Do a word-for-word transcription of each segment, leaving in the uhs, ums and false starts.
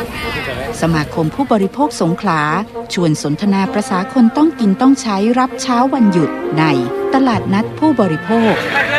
สมาคมผู้บริโภคสงขลาชวนสนทนาประษาคนต้องกินต้องใช้รับเช้าวันหยุดในตลาดนัดผู้บริโภค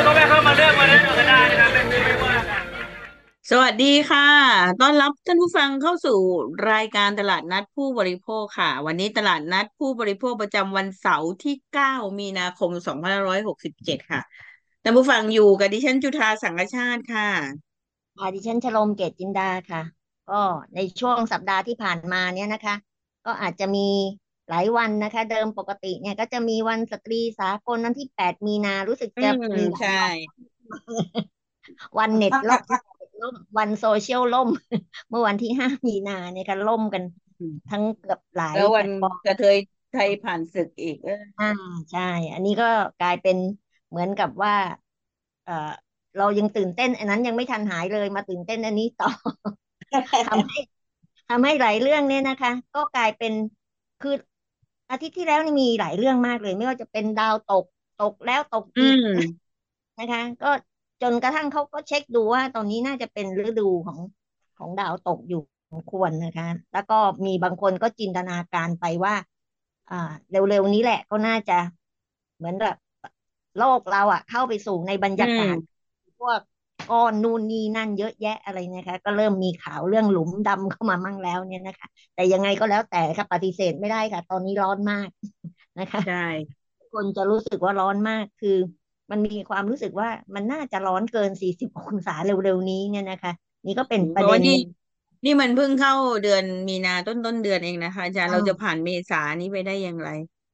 สวัสดีค่ะต้อนรับท่านผู้ฟังเข้าสู่รายการตลาดนัดผู้บริโภคค่ะวันนี้ตลาดนัดผู้บริโภคประจำวันเสาร์ที่เก้ามีนาคมสองพันห้าร้อยหกสิบเจ็ดค่ะท่านผู้ฟังอยู่กับดิฉันจุฑาสังฆชาติค่ะค่ะดิฉันชโลมเกตจินดาค่ะก็ในช่วงสัปดาห์ที่ผ่านมาเนี่ยนะคะก็อาจจะมีหลายวันนะคะเดิมปกติเนี่ยก็จะมีวันสตรีสากลวันที่แปดมีนารู้สึกอืจะมมีหลายใช่วันวันเน็ตล่มล่มวันโซเชียลล่มเมื่อวันที่ห้ามีนาเนี่ยก็ล่มกันทั้งเกือบหลายแล้ววันแพลตฟอร์มกระเทยไทยผ่านศึกอีกเอออ่าใช่อันนี้ก็กลายเป็นเหมือนกับว่าเออเรายังตื่นเต้นอันนั้นยังไม่ทันหายเลยมาตื่นเต้นอันนี้ต่อ ทำให้ ทำให้หลายเรื่องเนี่ยนะคะก็กลายเป็นคืออาทิตย์ที่แล้วนี่มีหลายเรื่องมากเลยไม่ว่าจะเป็นดาวตกตกแล้วตกอือีกมนะคะก็จนกระทั่งเขาก็เช็คดูว่าตอนนี้น่าจะเป็นฤดูของของดาวตกอยู่สมควรนะคะแล้วก็มีบางคนก็จินตนาการไปว่าอ่าเร็วๆนี้แหละก็น่าจะเหมือนแบบโลกเราอ่ะเข้าไปสู่ในบรรอืยากาศมพวกก้อนนู่นนี่นั่นเยอะแยะอะไรนะคะก็เริ่มมีข่าวเรื่องหลุมดำเข้ามามั่งแล้วเนี่ยนะคะแต่ยังไงก็แล้วแต่ค่ะปฏิเสธไม่ได้ค่ะตอนนี้ร้อนมากนะคะใช่คนจะรู้สึกว่าร้อนมากคือมันมีความรู้สึกว่ามันน่าจะร้อนเกินสี่สิบองศาเร็วๆนี้เนี่ยนะคะนี่ก็เป็นเพราะว่านี่ประเด็นหนึ่งนี่มันเพิ่งเข้าเดือนมีนาต้นต้นเดือนเองนะคะอาจารย์เราจะผ่านเมษานี้ไปได้อย่างไร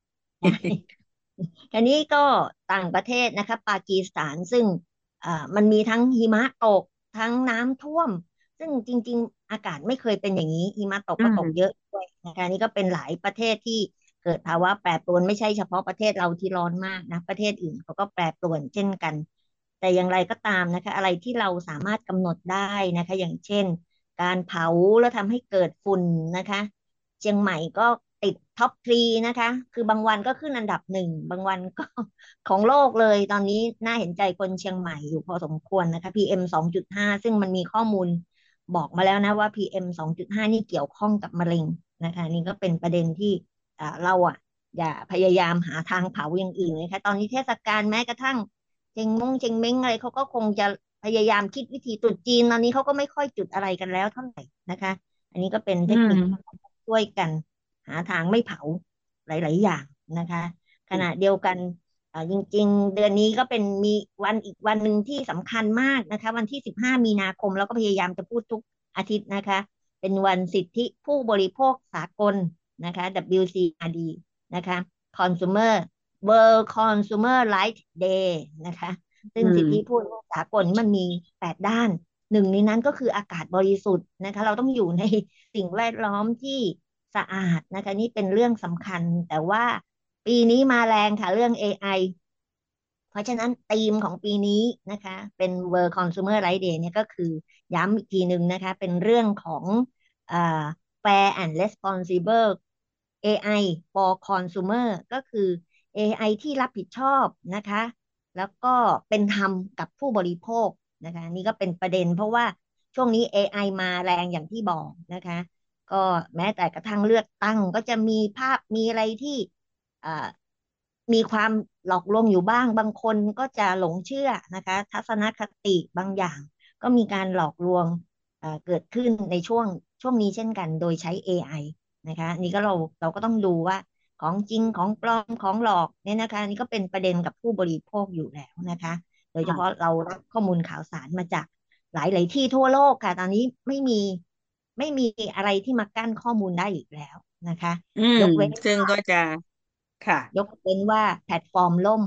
อันนี้ก็ต่างประเทศนะคะปากีสถานซึ่งอ่ามันมีทั้งหิมะตกทั้งน้ำท่วมซึ่งจริงๆอากาศไม่เคยเป็นอย่างนี้หิมะตกอืก็ตกเยมอะด้วยนะคะนี่ก็เป็นหลายประเทศที่เกิดภาวะแปรปรวนไม่ใช่เฉพาะประเทศเราที่ร้อนมากนะประเทศอื่นเขาก็แปรปรวนเช่นกันแต่อย่างไรก็ตามนะคะอะไรที่เราสามารถกำหนดได้นะคะอย่างเช่นการเผาแล้วทำให้เกิดฝุ่นนะคะเชียงใหม่ก็ติดท็อปทรีนะคะคือบางวันก็ขึ้นอันดับหนึ่งบางวันก็ ของโลกเลยตอนนี้น่าเห็นใจคนเชียงใหม่อยู่พอสมควรนะคะ พี เอ็ม สองจุดห้าซึ่งมันมีข้อมูลบอกมาแล้วนะว่า พี เอ็ม สองจุดห้านี่เกี่ยวข้องกับมะเร็งนะคะนี่ก็เป็นประเด็นที่อ่าเราอ่ะอย่าพยายามหาทางเผาอย่างอื่นเลยค่ะตอนนี้เทศกาลแม้กระทั่งเชงมงเชงเม้งอะไรเขาก็คงจะพยายามคิดวิธีตรุษจีนตอนนี้เขาก็ไม่ค่อยจุดอะไรกันแล้วเท่าไหร่นะคะอันนี้ก็เป็นอืเทคนิคมช่วยกันหาทางไม่เผาหลายๆอย่างนะคะขณะเดียวกัน อ่าจริงๆเดือนนี้ก็เป็นมีวันอีกวันหนึ่งที่สำคัญมากนะคะวันที่สิบห้ามีนาคมแล้วก็พยายามจะพูดทุกอาทิตย์นะคะเป็นวันสิทธิผู้บริโภคสากลนะคะ ดับเบิลยู ซี อาร์ ดี นะคะ Consumer World Consumer Rights Day นะคะซึ่อืงสิทธิผู้มบริโภคสากลนี่มันมีแปดด้านหนึ่งในนั้นก็คืออากาศบริสุทธิ์นะคะเราต้องอยู่ในสิ่งแวดล้อมที่สะอาดนะคะนี่เป็นเรื่องสำคัญแต่ว่า ปีนี้มาแรงค่ะเรื่อง เอ ไอ เพราะฉะนั้นธีมของปีนี้นะคะเป็น World Consumer Rights Day เนี่ยก็คือย้ำอีกทีหนึ่งนะคะเป็นเรื่องของอ่า Fair and Responsible เอ ไอ for Consumer ก็คือ เอ ไอ ที่รับผิดชอบนะคะแล้วก็เป็นธรรมกับผู้บริโภคนะคะนี่ก็เป็นประเด็นเพราะว่าช่วงนี้ เอ ไอ มาแรงอย่างที่บอกนะคะ ก็แม้แต่กระทั่งเลือกตั้งก็จะมีภาพมีอะไรที่อ่ามีความหลอกลวงอยู่บ้างบางคนก็จะหลงเชื่อนะคะทัศนคติบางอย่างก็มีการหลอกลวงเอ่อเกิดขึ้นในช่วงช่วงนี้เช่นกันโดยใช้ เอ ไอ นะคะนี่ก็เราเราก็ต้องดูว่าของจริงของปลอมของหลอกเนี่ยนะคะนี่ก็เป็นประเด็นกับผู้บริโภคอยู่แล้วนะคะโดยเฉพาะเรารับข้อมูลข่าวสารมาจากหลายๆที่ทั่วโลกค่ะตอนนี้ไม่มี ไม่มีอะไรที่มากั้นข้อมูลได้อีกแล้วนะคะอืมยกเว้นซึ่งก็จะค่ะยกเว้นว่าแพลตฟอร์มล่ม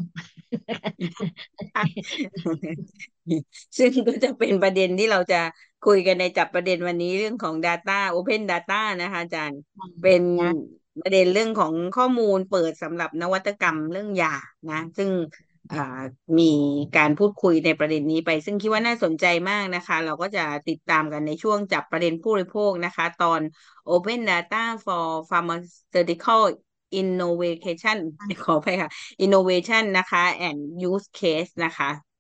ซึ่งก็จะเป็นประเด็นที่เราจะคุยกันในจับประเด็นวันนี้เรื่องของ Data Open Data นะคะอาจารย์เป็นนะประเด็นเรื่องของข้อมูลเปิดสำหรับนวัตกรรมเรื่องยานะซึ่งอ่ามีการพูดคุยในประเด็นนี้ไปซึ่งคิดว่าน่าสนใจมากนะคะเราก็จะติดตามกันในช่วงจับประเด็นผู้บริโภคนะคะตอน Open Data for Pharmaceutical Innovation ขออภัยค่ะ Innovation นะคะ and Use Case นะคะ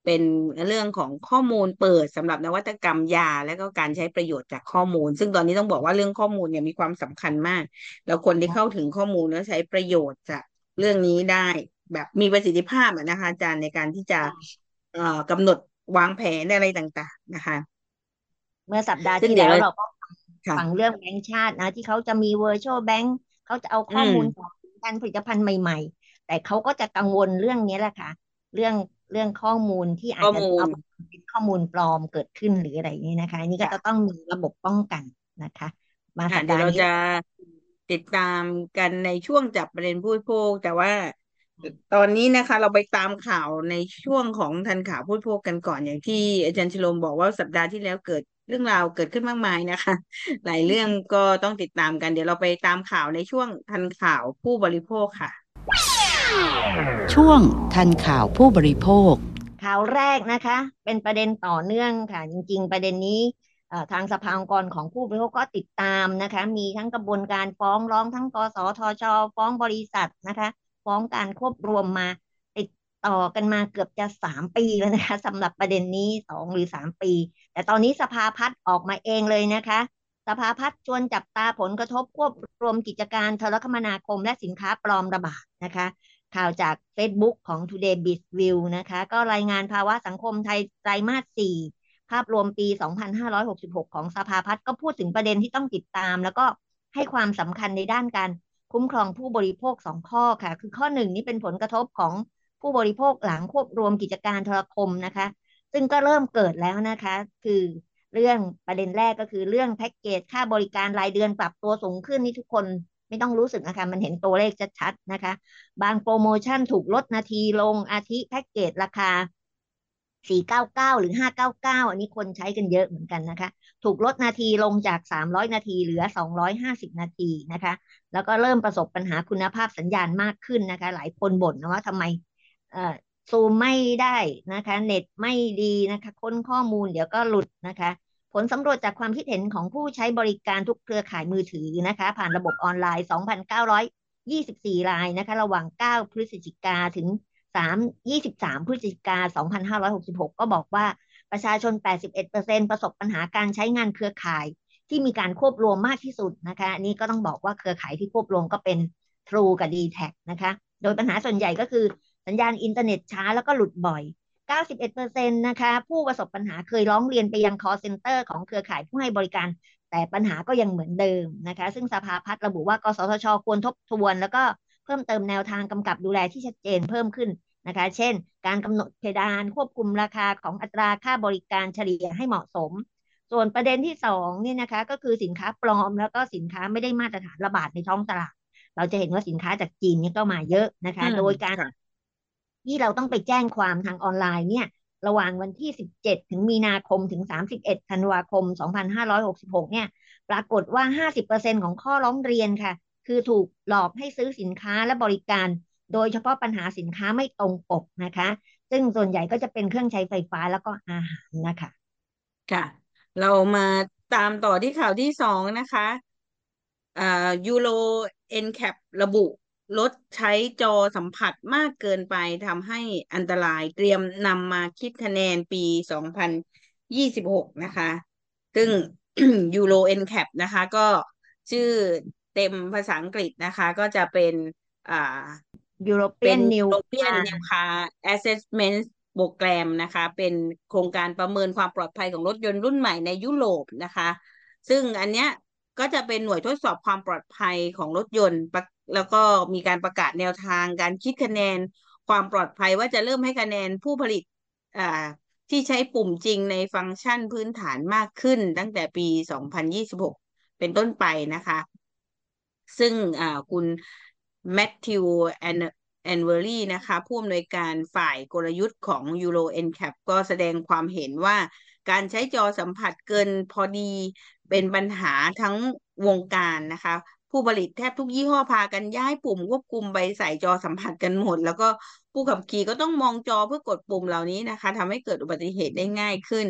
เป็นเรื่องของข้อมูลเปิดสำหรับนวัตกรรมยาและก็การใช้ประโยชน์จากข้อมูลซึ่งตอนนี้ต้องบอกว่าเรื่องข้อมูลเนี่ยมีความสำคัญมากแล้วคนที่เข้าถึงข้อมูลแล้วใช้ประโยชน์จากเรื่องนี้ได้แบบมีประสิทธิภาพอะนะคะอาจารย์ในการที่จะเอ่อกำหนดวางแผนอะไรต่างๆนะคะเมื่อสัปดาห์ที่ซึ่งเดี๋ยวเราแล้วเราก็ค่ะฟังเรื่องแบงก์ชาตินะที่เขาจะมี virtual bank เขาจะเอาอืข้อมูลขมองการผลิตภัณฑ์ใหม่ๆแต่เขาก็จะกังวลเรื่องนี้แหละค่ะเรื่องเรื่องข้อมูลที่อาข้อมูลจจะเอาเป็นข้อมูลปลอมเกิดขึ้นหรืออะไรอย่างนี้นะคะอันนี้ก็จะต้ค่ะองมีระบบป้องกันนะคะมาค่ะสัปดาห์นี้เดี๋ยวเราจะติดตามกันในช่วงจับประเด็นผู้บริโภคแต่ว่าตอนนี้นะคะเราไปตามข่าวในช่วงของทันข่าวผู้บริโภคกันก่อนอย่างที่อาจารย์ชโลมบอกว่าสัปดาห์ที่แล้วเกิดเรื่องราวเกิดขึ้นมากมายนะคะหลายเรื่องก็ต้องติดตามกันเดี๋ยวเราไปตามข่าวในช่วงทันข่าวผู้บริโภคค่ะช่วงทันข่าวผู้บริโภคข่าวแรกนะคะเป็นประเด็นต่อเนื่องค่ะจริงๆประเด็นนี้เอ่อทางสภาองค์กรของผู้บริโภคก็ติดตามนะคะมีทั้งกระบวนการฟ้องร้องทั้งกสทชฟ้องบริษัทนะคะฟ้องการควบรวมมาติดต่อกันมาเกือบจะสามปีแล้วนะคะสำหรับประเด็นนี้สองหรือสามปีแต่ตอนนี้สภาพัฒน์ออกมาเองเลยนะคะสภาพัฒน์ชวนจับตาผลกระทบควบรวมกิจการโทรคมนาคมและสินค้าปลอมระบาดนะคะ ข่าวจาก เฟซบุ๊ก ของ Today Bizview นะคะก็รายงานภาวะสังคมไทยไตรมาส สี่ ภาพรวมปี สองพันห้าร้อยหกสิบหก ของสภาพัฒน์ก็พูดถึงประเด็นที่ต้องติดตามแล้วก็ให้ความสำคัญในด้านการคุ้มครองผู้บริโภคสองข้อค่ะคือข้อหนึ่งนี่เป็นผลกระทบของผู้บริโภคหลังควบรวมกิจการโทรคมนะคะซึ่งก็เริ่มเกิดแล้วนะคะคือเรื่องประเด็นแรกก็คือเรื่องแพ็กเกจค่าบริการรายเดือนปรับตัวสูงขึ้นนี่ทุกคนไม่ต้องรู้สึกนะคะมันเห็นตัวเลขชัดๆนะคะ บางโปรโมชั่นถูกลดนาทีลงอาทิแพ็กเกจราคาสี่ร้อยเก้าสิบเก้าหรือห้าร้อยเก้าสิบเก้าอันนี้คนใช้กันเยอะเหมือนกันนะคะถูกลดนาทีลงจากสามร้อยนาทีเหลือสองร้อยห้าสิบนาทีนะคะแล้วก็เริ่มประสบปัญหาคุณภาพสัญญาณมากขึ้นนะคะหลายคนบ่นนะว่าทำไมเอ่อซูมไม่ได้นะคะเน็ตไม่ดีนะคะค้นข้อมูลเดี๋ยวก็หลุดนะคะผลสำรวจจากความคิดเห็นของผู้ใช้บริการทุกเครือข่ายมือถือนะคะผ่านระบบออนไลน์สองพันเก้าร้อยยี่สิบสี่รายนะคะระหว่างเก้าพฤศจิกาถึง3 ยี่สิบสามพฤศจิกาสองพันห้าร้อยหกสิบหกก็บอกว่าประชาชนแปดสิบเอ็ดเปอร์เซ็นต์ประสบปัญหาการใช้งานเครือข่ายที่มีการควบรวมมากที่สุดนะคะอันนี้ก็ต้องบอกว่าเครือข่ายที่ควบรวมก็เป็น True กับ ดี แท็ก นะคะโดยปัญหาส่วนใหญ่ก็คือสัญญาณอินเทอร์เน็ตช้าแล้วก็หลุดบ่อยเก้าสิบเอ็ดเปอร์เซ็นต์นะคะผู้ประสบปัญหาเคยร้องเรียนไปยัง call center ของเครือข่ายผู้ให้บริการแต่ปัญหาก็ยังเหมือนเดิมนะคะซึ่งสภาพัฒน์ระบุว่ากสทชควรทบทวนแล้วก็เพิ่มเติมแนวทางกำกับดูแลที่ชัดเจนเพิ่มขึ้นนะคะเช่นการกำหนดเพดานควบคุมราคาของอัตราค่าบริการเฉลี่ยให้เหมาะสมส่วนประเด็นที่สองนี่นะคะก็คือสินค้าปลอมแล้วก็สินค้าไม่ได้มาตรฐานระบาดในท้องตลาดเราจะเห็นว่าสินค้าจากจีนนี่ก็มาเยอะนะคะอืมโดยการค่ะที่เราต้องไปแจ้งความทางออนไลน์เนี่ยระหว่างวันที่สิบเจ็ดถึงมีนาคมถึงสามสิบเอ็ดธันวาคมสองพันห้าร้อยหกสิบหกเนี่ยปรากฏว่าห้าสิบเปอร์เซ็นต์ของข้อร้องเรียนค่ะคือถูกหลอกให้ซื้อสินค้าและบริการโดยเฉพาะปัญหาสินค้าไม่ตรงปกนะคะซึ่งส่วนใหญ่ก็จะเป็นเครื่องใช้ไฟฟ้าแล้วก็อาหารนะคะค่ะเรามาตามต่อที่ข่าวที่สองนะคะอ่ายูโรเอ็นแคประบุลดใช้จอสัมผัสมากเกินไปทำให้อันตรายเตรียมนำมาคิดคะแนนปีสองพันยี่สิบหกนะคะซึ่ง ยูโรเอ็นแคปนะคะก็ชื่อเต็มภาษาอังกฤษนะคะก็จะเป็นอ่า เป็น European New European Car New Car Assessment Program นะคะเป็นโครงการประเมินความปลอดภัยของรถยนต์รุ่นใหม่ในยุโรปนะคะซึ่งอันเนี้ยก็จะเป็นหน่วยทดสอบความปลอดภัยของรถยนต์ปะแล้วก็มีการประกาศแนวทางการคิดคะแนนความปลอดภัยว่าจะเริ่มให้คะแนนผู้ผลิตอ่าที่ใช้ปุ่มจริงในฟังก์ชันพื้นฐานมากขึ้นตั้งแต่ปีสองพันยี่สิบหกเป็นต้นไปนะคะ ซึ่งอ่าคุณแมทธิวแอนแอนเวอรี่นะคะผู้อำนวยการฝ่ายกลยุทธ์ของ Euro เอ็น แคป ก็แสดงความเห็นว่าการใช้จอสัมผัสเกินพอดีเป็นปัญหาทั้งวงการนะคะผู้ผลิตแทบทุกยี่ห้อพากันย้ายปุ่มควบคุมไปใส่จอสัมผัสกันหมดแล้วก็ผู้ขับขี่ก็ต้องมองจอเพื่อกดปุ่มเหล่านี้นะคะทำให้เกิดอุบัติเหตุได้ง่ายขึ้น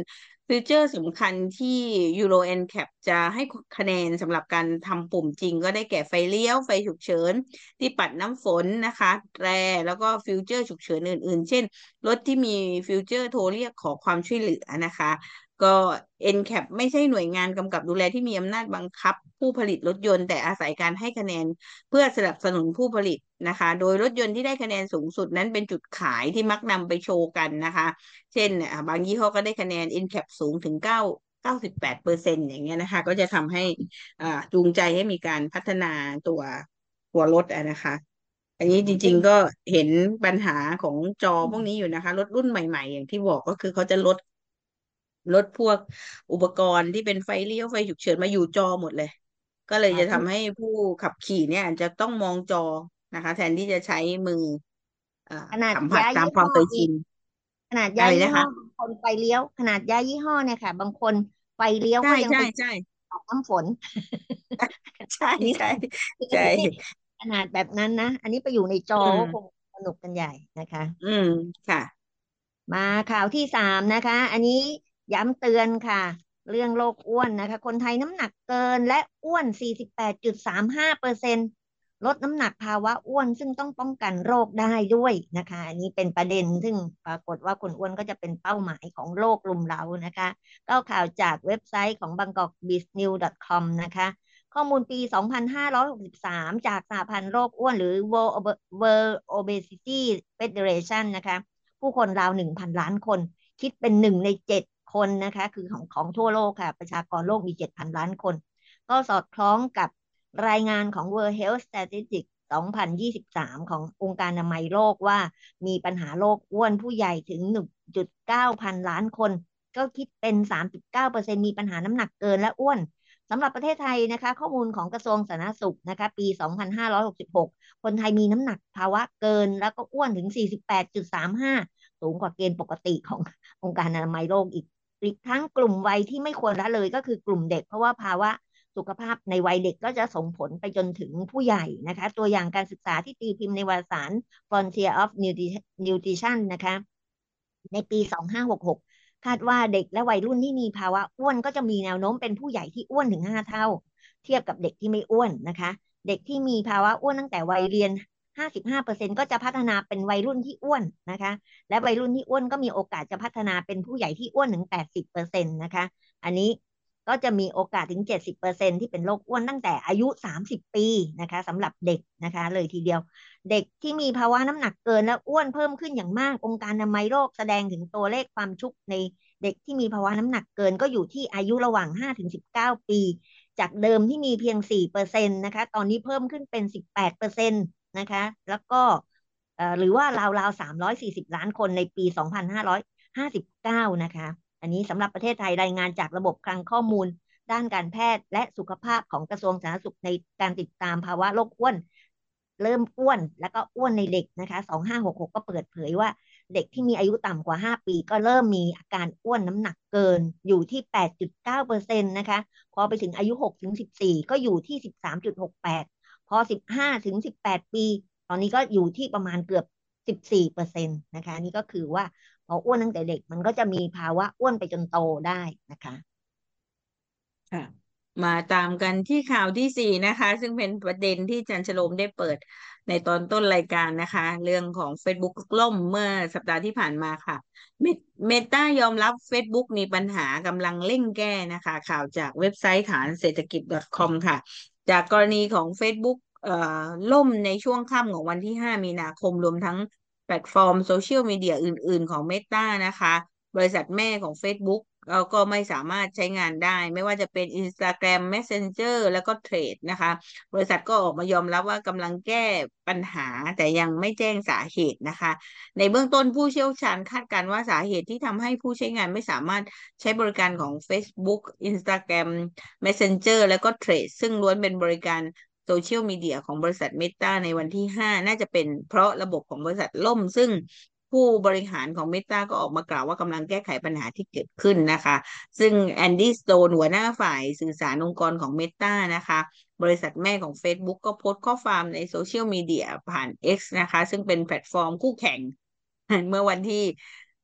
ฟีเจอร์สำคัญที่ Euro เอ็น ซี เอ พี จะให้คะแนนสำหรับการทำปุ่มจริงก็ได้แก่ไฟเลี้ยวไฟฉุกเฉินที่ปัดน้ำฝนนะคะแตรแล้วก็ฟิวเจอร์ฉุกเฉินอื่นๆเช่นรถที่มีฟิวเจอร์โทรเรียกขอความช่วยเหลือนะคะก็ เอ็น ซี เอ พี ไม่ใช่หน่วยงานกำกับดูแลที่มีอำนาจบังคับผู้ผลิตรถยนต์แต่อาศัยการให้คะแนนเพื่อสนับสนุนผู้ผลิตนะคะโดยรถยนต์ที่ได้คะแนนสูงสุดนั้นเป็นจุดขายที่มักนำไปโชว์กันนะคะ เช่นอ่าบางยี่ห้อก็ได้คะแนน เอ็น ซี เอ พี สูงถึงเก้าเก้าสิบแปดเปอร์เซ็นต์อย่างเงี้ยนะคะก็จะทำให้อ่าจูงใจให้มีการพัฒนาตัวตัวรถอะนะคะอันนี้จซึ่งริงๆก็เห็นปัญหาของจอพวกนี้อยู่นะคะรถรุ่นใหม่ๆอย่างที่บอกก็คือเขาจะลดลดพวกอุปกรณ์ที่เป็นไฟเลี้ยวไฟฉุกเฉินมาอยู่จอหมดเลยก็เลยอ่าซึ่งจะทำให้ผู้ขับขี่เนี่ยอาจจะต้องมองจอนะคะแทนที่จะใช้มืออ่าขนาดสัมผัสย้ายยี่ตามความห้ออีกเคยชินขนาดย้ายยี่ห้ออะไรนะคะบางคนไฟเลี้ยวขนาดย้ายยี่ห้อเนี่ยค่ะบางคนไฟเลี้ยวใช่ก็ยังไปใช่ใช่ตัดน้ำฝนใช่อันนี้ใช่ใช่ขนาดแบบนั้นนะอันนี้ไปอยู่ในจออืมก็คงสนุกกันใหญ่นะคะอืมค่ะมาข่าวที่สามนะคะ อันนี้ย้ำเตือนค่ะ เรื่องโรคอ้วนนะคะ คนไทยน้ำหนักเกินและอ้วน สี่สิบแปดจุดสามห้าเปอร์เซ็นต์ ลดน้ำหนักภาวะอ้วนซึ่งต้องป้องกันโรคได้ด้วยนะคะ อันนี้เป็นประเด็นซึ่งปรากฏว่าคนอ้วนก็จะเป็นเป้าหมายของโรครุมเร้านะคะก็ข่าวจากเว็บไซต์ของ bangkok biz news dot com นะคะ ข้อมูลปี สองพันห้าร้อยหกสิบสาม จากสหพันธ์โรคอ้วนหรือ World Obe- World Obesity Federation นะคะ ผู้คนราว หนึ่งพัน ล้านคน คิดเป็นหนึ่งในเจ็ดคนนะคะ คือของของทั่วโลกค่ะ ประชากรโลกมี เจ็ดพัน ล้านคน ก็สอดคล้องกับรายงานของ World Health Statistics สองพันยี่สิบสาม ขององค์การอนามัยโลกว่ามีปัญหาโรคอ้วนผู้ใหญ่ถึง หนึ่งจุดเก้า พันล้านคน ก็คิดเป็น สามจุดเก้าเปอร์เซ็นต์ มีปัญหาน้ำหนักเกินและอ้วน สำหรับประเทศไทยนะคะข้อมูลของกระทรวงสาธารณสุขนะคะปี สองพันห้าร้อยหกสิบหก คนไทยมีน้ำหนักภาวะเกินแล้วก็อ้วนถึง สี่สิบแปดจุดสามห้า สูงกว่าเกณฑ์ปกติขององค์การอนามัยโลกอีกอีกทั้งกลุ่มวัยที่ไม่ควรละเลยก็คือกลุ่มเด็กเพราะว่าภาวะสุขภาพในวัยเด็กก็จะส่งผลไปจนถึงผู้ใหญ่นะคะตัวอย่างการศึกษาที่ตีพิมพ์ในวารสาร Frontier of Nutrition นะคะในปี สองพันห้าร้อยหกสิบหก คาดว่าเด็กและวัยรุ่นที่มีภาวะอ้วนก็จะมีแนวโน้มเป็นผู้ใหญ่ที่อ้วนถึงห้าเท่าเทียบกับเด็กที่ไม่อ้วนนะคะเด็กที่มีภาวะอ้วนตั้งแต่วัยเรียนห้าสิบห้าเปอร์เซ็นต์ก็จะพัฒนาเป็นวัยรุ่นที่อ้วนนะคะและวัยรุ่นที่อ้วนก็มีโอกาสจะพัฒนาเป็นผู้ใหญ่ที่อ้วนถึงแปดสิบเปอร์เซ็นต์นะคะอันนี้ก็จะมีโอกาสถึงเจ็ดสิบเปอร์เซ็นต์ที่เป็นโรคอ้วนตั้งแต่อายุสามสิบปีนะคะสำหรับเด็กนะคะเลยทีเดียว เด็กที่มีภาวะน้ำหนักเกินและอ้วนเพิ่มขึ้นอย่างมากองค์การอนามัยโลกแสดงถึงตัวเลขความชุกในเด็กที่มีภาวะน้ำหนักเกินก็อยู่ที่อายุระหว่าง ห้าถึงสิบเก้า ปีจากเดิมที่มีเพียง สี่เปอร์เซ็นต์นะคะตอนนี้เพิ่มขึ้นเป็น สิบแปดเปอร์เซ็นต์นะคะแล้วก็เอ่อหรือว่าราวๆ สามร้อยสี่สิบ ล้านคนในปี สองพันห้าร้อยห้าสิบเก้า นะคะอันนี้สำหรับประเทศไทยรายงานจากระบบคลังข้อมูลด้านการแพทย์และสุขภาพของกระทรวงสาธารณสุขในการติดตามภาวะโรคอ้วน เริ่มอ้วนแล้วก็อ้วนในเด็กนะคะสองพันห้าร้อยหกสิบหกก็เปิดเผยว่าเด็กที่มีอายุต่ำกว่าห้าปีก็เริ่มมีอาการอ้วนน้ำหนักเกินอยู่ที่ แปดจุดเก้าเปอร์เซ็นต์ นะคะพอไปถึงอายุหกถึงสิบสี่ก็อยู่ที่ สิบสามจุดหกแปด พอสิบห้าถึงสิบแปดปีตอนนี้ก็อยู่ที่ประมาณเกือบ สิบสี่เปอร์เซ็นต์ นะคะนี่ก็คือว่าพออ้วนตั้งแต่เด็กมันก็จะมีภาวะอ้วนไปจนโตได้นะคะค่ะมาตามกันที่ข่าวที่สี่นะคะซึ่งเป็นประเด็นที่จันชโลมได้เปิดในตอนต้นรายการนะคะเรื่องของ Facebook ล่มเมื่อสัปดาห์ที่ผ่านมาค่ะเมตายอมรับ Facebook มีปัญหากำลังเร่งแก้นะคะข่าวจากเว็บไซต์ฐานเศรษฐกิจ .com ค่ะจากกรณีของ Facebook เอ่อล่มในช่วงค่ำของวันที่ห้ามีนาคมรวมทั้งแพลตฟอร์มโซเชียลมีเดียอื่นๆของ Meta นะคะบริษัทแม่ของ Facebookเราก็ไม่สามารถใช้งานได้ไม่ว่าจะเป็น Instagram Messenger แล้วก็ Threads นะคะบริษัทก็ออกมายอมรับว่ากำลังแก้ปัญหาแต่ยังไม่แจ้งสาเหตุนะคะในเบื้องต้นผู้เชี่ยวชาญคาดการณ์ว่าสาเหตุที่ทำให้ผู้ใช้งานไม่สามารถใช้บริการของ Facebook Instagram Messenger แล้วก็ Threads ซึ่งล้วนเป็นบริการโซเชียลมีเดียของบริษัท Meta ในวันที่ห้าน่าจะเป็นเพราะระบบของบริษัทล่มซึ่งผู้บริหารของ Meta ก็ออกมากล่าวว่ากำลังแก้ไขปัญหาที่เกิดขึ้นนะคะซึ่งแอนดี้สโตนหัวหน้าฝ่ายสื่อสารองค์กรของ Meta นะคะบริษัทแม่ของ Facebook ก็โพสต์ข้อความในโซเชียลมีเดียผ่าน X นะคะซึ่งเป็นแพลตฟอร์มคู่แข่งเมื่อวันที่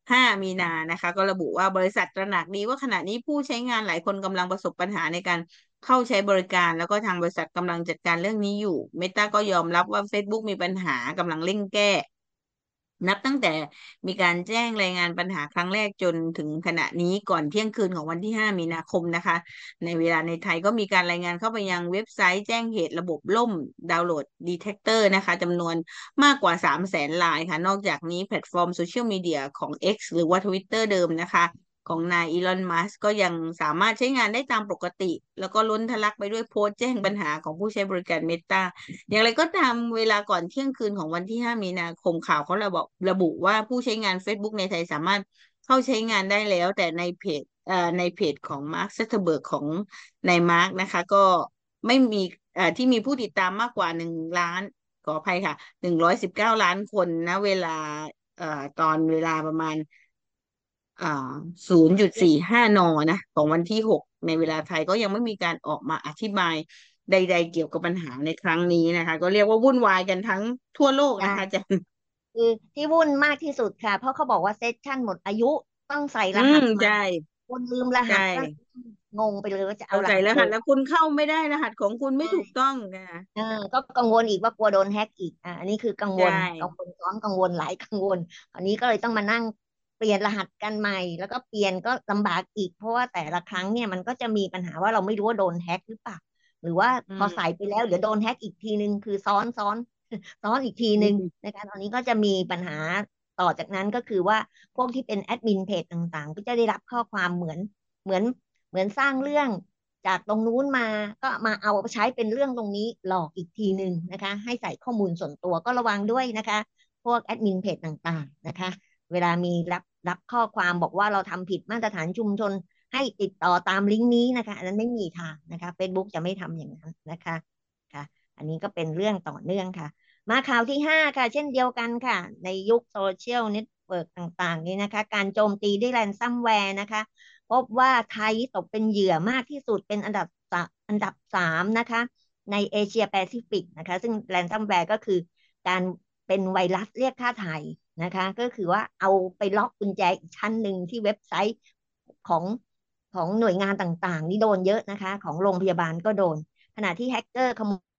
ห้า มีนานะคะก็ระบุว่าบริษัทตระหนักดีว่าขณะนี้ผู้ใช้งานหลายคนกำลังประสบปัญหาในการเข้าใช้บริการแล้วก็ทางบริษัทกำลังจัดการเรื่องนี้อยู่ Meta ก็ยอมรับว่า Facebook มีปัญหากำลังเร่งแก้นับตั้งแต่มีการแจ้งรายงานปัญหาครั้งแรกจนถึงขณะนี้ก่อนเที่ยงคืนของวันที่ห้ามีนาคมนะคะในเวลาในไทยก็มีการรายงานเข้าไปยังเว็บไซต์แจ้งเหตุระบบล่มดาวน์โหลดดีเทคเตอร์นะคะจำนวนมากกว่าสามแสนรายค่ะนอกจากนี้แพลตฟอร์มโซเชียลมีเดียของ X หรือว่า Twitter เดิมนะคะของนายอีลอนมัสก์ก็ยังสามารถใช้งานได้ตามปกติแล้วก็ล้นทะลักไปด้วยโพสต์แจ้งปัญหาของผู้ใช้บริการ Meta อย่างไรก็ตามเวลาก่อนเที่ยงคืนของวันที่ห้ามีนาคมข่าวเขาระบุระบุว่าผู้ใช้งาน Facebook ในไทยสามารถเข้าใช้งานได้แล้วแต่ในเพจเอ่อในเพจของมาร์คซักเคอร์เบิร์กของนายมาร์กนะคะก็ไม่มีเอ่อที่มีผู้ติดตามมากกว่าหนึ่งล้านขออภัยค่ะหนึ่งร้อยสิบเก้าล้านคนนะเวลาเอ่อตอนเวลาประมาณอ่าศูนย์จุดสี่ห้านอนะของวันที่หกในเวลาไทยก็ยังไม่มีการออกมาอธิบายใดๆเกี่ยวกับปัญหาในครั้งนี้นะคะก็เรียกว่าวุ่นวายกันทั้งทั่วโลกนะคะอาจารย์คือที่วุ่นมากที่สุดค่ะเพราะเขาบอกว่าเซสชันหมดอายุต้องใส่อืมรหัสใหม่ใช่คนลืมรใช่หัสก็งงไปเลยว่าจะเอาเราใส่รรหัสเดิมหัสแล้วคุณเข้าไม่ได้รหัสของคุณไม่ถูกใช่ต้องนะคะเออก็กังวลอีกว่ากลัวโดนแฮ็กอีกอ่าอันนี้คือกังใชวลกังว่ลซ้อนกังวลหลายกังวลอันนี้ก็เลยต้องมานั่งเปลี่ยนรหัสกันใหม่แล้วก็เปลี่ยนก็ลำบากอีกเพราะว่าแต่ละครั้งเนี่ยมันก็จะมีปัญหาว่าเราไม่รู้ว่าโดนแฮ็กหรือเปล่าหรือว่าอืพอใส่มไปแล้วเดี๋ยวโดนแฮ็กอีกทีนึงคือซ้อนซ้อนซ้อนอีกทีนึงนะคะตอนนี้ก็จะมีปัญหาต่อจากนั้นก็คือว่าพวกที่เป็นแอดมินเพจต่างๆก็จะได้รับข้อความเหมือนเหมือนเหมือนสร้างเรื่องจากตรงนู้นมาก็มาเอาไปใช้เป็นเรื่องตรงนี้หลอกอีกทีหนึ่งนะคะให้ใส่ข้อมูลส่วนตัวก็ระวังด้วยนะคะพวกแอดมินเพจต่างๆนะคะเวลามีรับรับข้อความบอกว่าเราทำผิดมาตรฐานชุมชนให้ติดต่อตามลิงก์นี้นะคะอันนั้นไม่มีทางนะคะ Facebook จะไม่ทำอย่างนั้นนะคะค่ะอันนี้ก็เป็นเรื่องต่อเนื่องค่ะ มาข่าวที่ห้าค่ะเช่นเดียวกันค่ะในยุคโซเชียลเน็ตเวิร์กต่างๆนี้นะคะการโจมตีด้วยแรนซัมแวร์นะคะพบว่าไทยตกเป็นเหยื่อมากที่สุดเป็นอันดับสะอันดับสามนะคะในเอเชียแปซิฟิกนะคะซึ่งแรนซัมแวร์ก็คือการเป็นไวรัสเรียกค่าไถ่นะคะก็คือว่าเอาไปล็อกกุญแจอีกชั้นหนึ่งที่เว็บไซต์ของของหน่วยงานต่างๆนี่โดนเยอะนะคะของโรงพยาบาลก็โดนขณะที่แฮกเกอร์ขโมย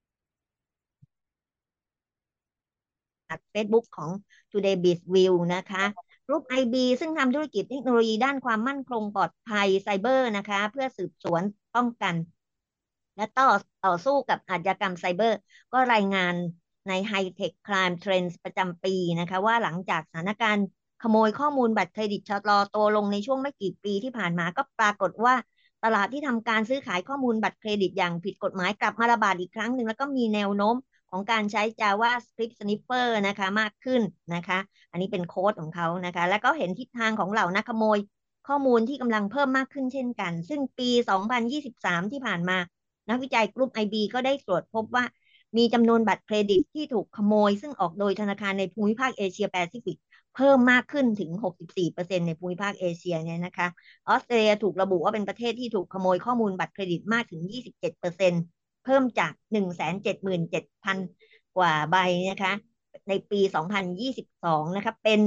Facebook ของ Today Biz View นะคะกรุ๊ป ไอ บี ซึ่งทำธุรกิจเทคโนโลยีด้านความมั่นคงปลอดภัยไซเบอร์นะคะเพื่อสืบสวนป้องกันและต่อต่อสู้กับอาชญากรรมไซเบอร์ก็รายงานใน High Tech Crime Trends ประจำปีนะคะว่าหลังจากสถานการณ์ขโมยข้อมูลบัตรเครดิตชะลอตัวลงในช่วงไม่กี่ปีที่ผ่านมาก็ปรากฏว่าตลาดที่ทำการซื้อขายข้อมูลบัตรเครดิตอย่างผิดกฎหมายกลับมาระบาดอีกครั้งหนึ่งแล้วก็มีแนวโน้ม ของการใช้ JavaScript Sniffer นะคะมากขึ้นนะคะอันนี้เป็นโค้ดของเขานะคะแล้วก็เห็นทิศทางของเหล่านักขโมยข้อมูลที่กำลังเพิ่มมากขึ้นเช่นกันซึ่งปีสองพันยี่สิบสามที่ผ่านมานักวิจัยกลุ่ม ไอ บี ก็ได้ตรวจพบว่ามีจำนวนบัตรเครดิตที่ถูกขโมยซึ่งออกโดยธนาคารในภูมิภาคเอเชียแปซิฟิกเพิ่มมากขึ้นถึง หกสิบสี่เปอร์เซ็นต์ในภูมิภาคเอเชียเนี่ยนะคะออสเตรเลียถูกระบุว่าเป็นประเทศที่ถูกขโมยข้อมูลบัตรเครดิตมากถึง ยี่สิบเจ็ดเปอร์เซ็นต์ เพิ่มจาก หนึ่งแสนเจ็ดหมื่นเจ็ดพัน กว่าใบนะคะในปี สองพันยี่สิบสองนะคะเป็น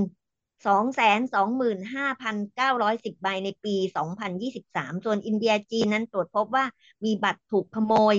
สองแสนสองหมื่นห้าพันเก้าร้อยสิบ ใบในปี สองพันยี่สิบสามส่วนอินเดียจีนนั้นตรวจพบว่ามีบัตรถูกขโมย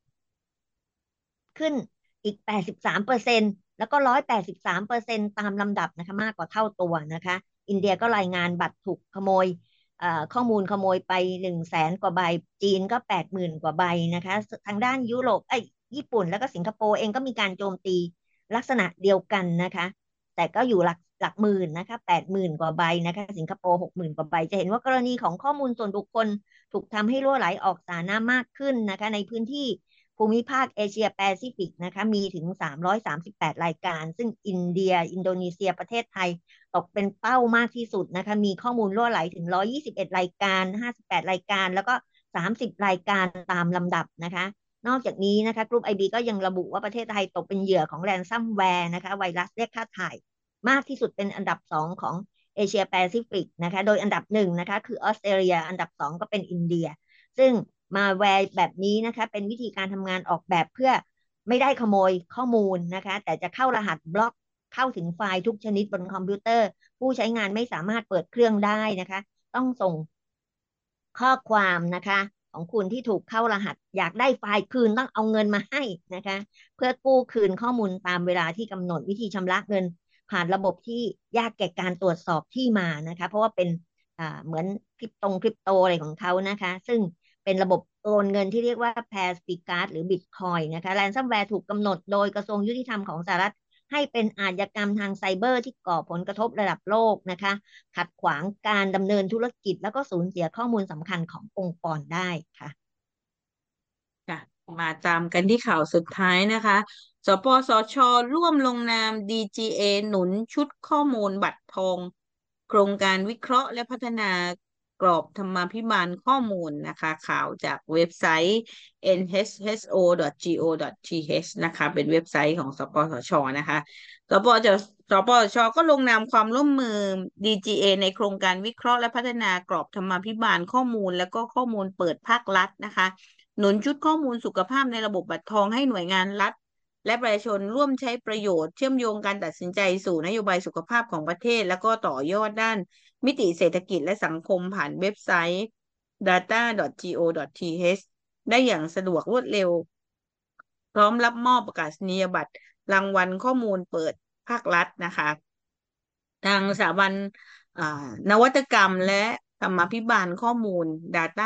ขึ้นอีก แปดสิบสามเปอร์เซ็นต์ แล้วก็ หนึ่งร้อยแปดสิบสามเปอร์เซ็นต์ ตามลำดับนะคะมากกว่าเท่าตัวนะคะอินเดียก็รายงานบัตรถูกขโมยเอ่อข้อมูลขโมยไปหนึ่งแสนกว่าใบจีนก็แปดหมื่นกว่าใบนะคะทางด้านยุโรปไอ้ยญี่ปุ่นแล้วก็สิงคโปร์เองก็มีการโจมตีลักษณะเดียวกันนะคะแต่ก็อยู่หลักหลักหมื่นนะคะแปดหมื่นกว่าใบนะคะสิงคโปร์หกหมื่นกว่าใบจะเห็นว่ากรณีของข้อมูลส่วนบุคคลถูกทำให้รั่วไหลออกสาธารณะมากขึ้นนะคะในพื้นที่ ภูมิภาคเอเชียแปซิฟิกนะคะมีถึงสามร้อยสามสิบแปดรายการซึ่งอินเดียอินโดนีเซียประเทศไทยตกเป็นเป้ามากที่สุดนะคะมีข้อมูลรั่วไหลถึงหนึ่งร้อยยี่สิบเอ็ดรายการห้าสิบแปดรายการแล้วก็สามสิบรายการตามลำดับนะคะนอกจากนี้นะคะกลุ่ม ไอ บี ก็ยังระบุว่าประเทศไทยตกเป็นเหยื่อของแรนซัมแวร์นะคะไวรัสเรียกค่าถ่ายมากที่สุดเป็นอันดับสองของเอเชียแปซิฟิกนะคะโดยอันดับหนึ่งนะคะคือออสเตรเลียอันดับสองก็เป็นอินเดียซึ่งมาแวร์แบบนี้นะคะเป็นวิธีการทำงานออกแบบเพื่อไม่ได้ขโมยข้อมูลนะคะแต่จะเข้ารหัสบล็อกเข้าถึงไฟล์ทุกชนิดบนคอมพิวเตอร์ผู้ใช้งานไม่สามารถเปิดเครื่องได้นะคะต้องส่งข้อความนะคะของคุณที่ถูกเข้ารหัสอยากได้ไฟล์คืนต้องเอาเงินมาให้นะคะเพื่อกู้คืนข้อมูลตามเวลาที่กำหนดวิธีชำระเงินผ่านระบบที่ยากแก่การตรวจสอบที่มานะคะเพราะว่าเป็นอ่าเหมือนคริปตงคริปโตอะไรของเขานะคะซึ่งเป็นระบบโอนเงินที่เรียกว่า Passcard หรือ Bitcoin นะคะ Ransomware ถูกกำหนดโดยกระทรวงยุติธรรมของสหรัฐให้เป็นอาชญากรรมทางไซเบอร์ที่ก่อผลกระทบระดับโลกนะคะขัดขวางการดำเนินธุรกิจแล้วก็สูญเสียข้อมูลสำคัญขององค์กรได้ค่ะค่ะมาตามกันที่ข่าวสุดท้ายนะคะสปสช.ร่วมลงนาม ดี จี เอ หนุนชุดข้อมูลบัตรทองโครงการวิเคราะห์และพัฒนากรอบธรรมาภิบาลข้อมูลนะคะข่าวจากเว็บไซต์ เอ็น เอช เอช โอ ดอท จี โอ ดอท ที เอช นะคะเป็นเว็บไซต์ของสปสช.นะคะสปสสปสช.ก็ลงนามความร่วมมือ ดี จี เอ ในโครงการวิเคราะห์และพัฒนากรอบธรรมาภิบาลข้อมูลและก็ข้อมูลเปิดภาครัฐนะคะหนุนชุดข้อมูลสุขภาพในระบบบัตรทองให้หน่วยงานรัฐและประชาชนร่วมใช้ประโยชน์เชื่อมโยงการตัดสินใจสู่นโยบายสุขภาพของประเทศแล้วก็ต่อยอดด้านมิติเศรษฐกิจและสังคมผ่านเว็บไซต์ ดัตต้า ดอท จี โอ ดอท ที เอช ได้อย่างสะดวกรวดเร็วพร้อมรับมอบประกาศนียบัตรรางวัลข้อมูลเปิดภาครัฐนะคะทางสถาบันนวัตกรรมและธรรมาภิบาลข้อมูล Data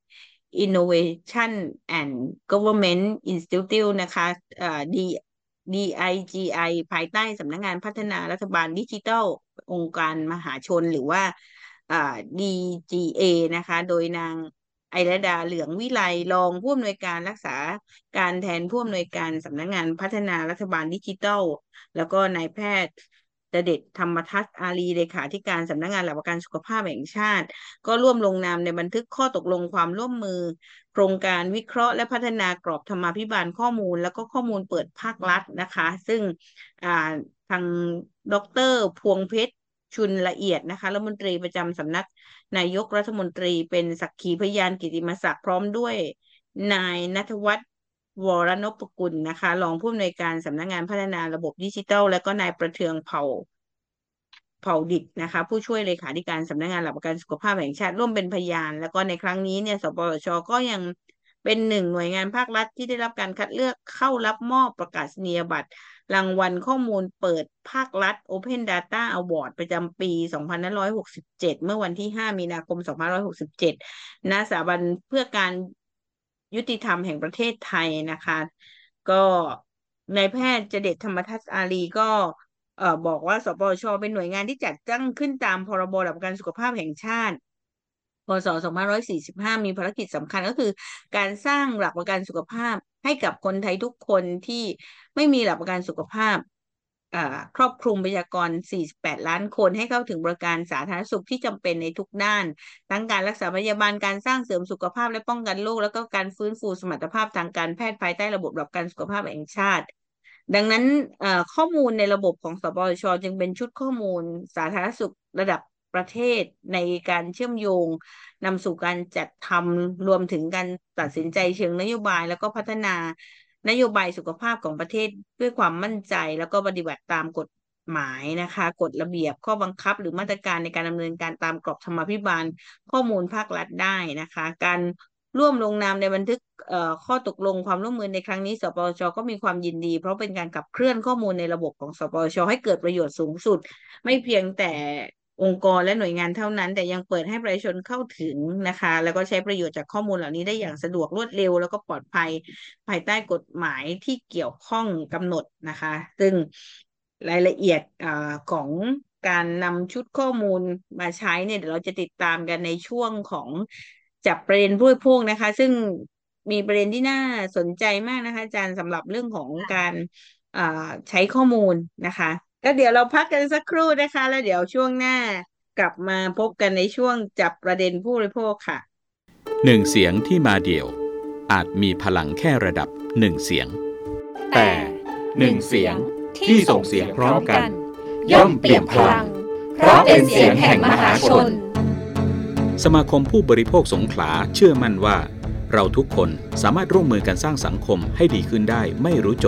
Innovation and Government Institute นะคะเอ่อ D ดี ไอ จี ไอ ภายใต้สำนักงานพัฒนารัฐบาลดิจิทัลองค์การมหาชนหรือว่า ดี จี เอ นะคะโดยนางไอรดาเหลืองวิไลรองผู้อำนวยการรักษาการแทนผู้อำนวยการสำนักงานพัฒนารัฐบาลดิจิทัลแล้วก็นายแพทย์เด็ดธรรมทัศน์อารีเลขาธิการสำนักงานหลักประกันสุขภาพแห่งชาติก็ร่วมลงนามในบันทึกข้อตกลงความร่วมมือโครงการวิเคราะห์และพัฒนากรอบธรรมาภิบาลข้อมูลแล้วก็ข้อมูลเปิดภาครัฐนะคะซึ่งทางดร.พวงเพชรชุนละเอียดนะคะรัฐมนตรีประจำสำนักนายกรัฐมนตรีเป็นสักขีพยานกิตติมศักดิ์พร้อมด้วยนายณัฐวัฒน์วรนพกุลนะคะรองผู้อำนวยการสำนักงานพัฒนาระบบดิจิทัลและก็นายประเทืองเผ่าเผ่าดิษฐ์นะคะผู้ช่วยเลขาธิการสำนักงานหลักประกันสุขภาพแห่งชาติร่วมเป็นพยานแล้วก็ในครั้งนี้เนี่ยสปสช.ก็ยังเป็นหนึ่งหน่วยงานภาครัฐที่ได้รับการคัดเลือกเข้ารับมอบประกาศนียบัตรรางวัลข้อมูลเปิดภาครัฐ Open Data Award ประจำปี สองพันห้าร้อยหกสิบเจ็ด เมื่อวันที่ ห้า มีนาคม สองพันห้าร้อยหกสิบเจ็ด ณ สถาบันเพื่อการยุติธรรมแห่งประเทศไทยนะคะก็นายแพทย์เจเดชธรรมทัศน์อารีก็เอ่อบอกว่าสปช.เป็นหน่วยงานที่จัดตั้งขึ้นตามพรบหลักประกันสุขภาพแห่งชาติพ.ศ. สองพันห้าร้อยสี่สิบห้ามีภารกิจสำคัญก็คือการสร้างหลักประกันสุขภาพให้กับคนไทยทุกคนที่ไม่มีหลักประกันสุขภาพครอบคลุมประชากรสี่สิบแปดล้านคนให้เข้าถึงบริการสาธารณสุขที่จำเป็นในทุกด้านทั้งการรักษาพยาบาลการสร้างเสริมสุขภาพและป้องกันโรคแล้วก็การฟื้นฟูสมรรถภาพทางการแพทย์ภายใต้ระบบหลักประกันสุขภาพแห่งชาติดังนั้นข้อมูลในระบบของสปสช.จึงเป็นชุดข้อมูลสาธารณสุขระดับประเทศในการเชื่อมโยงนำสู่การจัดทำรวมถึงการตัดสินใจเชิงนโยบายแล้วก็พัฒนานโยบายสุขภาพของประเทศด้วยความมั่นใจแล้วก็ปฏิบัติตามกฎหมายนะคะกฎระเบียบข้อบังคับหรือมาตรการในการดำเนินการตามกรอบธรรมาภิบาลข้อมูลภาครัฐได้นะคะการร่วมลงนามในบันทึกข้อตกลงความร่วมมือในครั้งนี้สปสช.ก็มีความยินดีเพราะเป็นการขับเคลื่อนข้อมูลในระบบของสปสช.ให้เกิดประโยชน์สูงสุดไม่เพียงแต่องค์กรและหน่วยงานเท่านั้นแต่ยังเปิดให้ประชาชนเข้าถึงนะคะแล้วก็ใช้ประโยชน์จากข้อมูลเหล่านี้ได้อย่างสะดวกรวดเร็วแล้วก็ปลอดภัยภายใต้กฎหมายที่เกี่ยวข้องกำหนดนะคะซึ่งรายละเอียดอของการนำชุดข้อมูลมาใช้เนี่ยเดี๋ยวเราจะติดตามกันในช่วงของจับประเด็นผู้บริโภคนะคะซึ่งมีประเด็นที่น่าสนใจมากนะคะอาจารย์สำหรับเรื่องของการใช้ข้อมูลนะคะก็เดี๋ยวเราพักกันสักครู่นะคะแล้วเดี๋ยวช่วงหน้ากลับมาพบกันในช่วงจับประเด็นผู้บริโภคค่ะหนึ่งเสียงที่มาเดี่ยวอาจมีพลังแค่ระดับหนึ่งเสียงแต่หนึ่งเสียงที่ส่งเสียงพร้อมกันย่อมเปลี่ยนพลังเพราะเป็นเสียงแห่งมหาชนสมาคมผู้บริโภคสงขลาเชื่อมั่นว่าเราทุกคนสามารถร่วมมือกันสร้างสังคมให้ดีขึ้นได้ไม่รู้จบ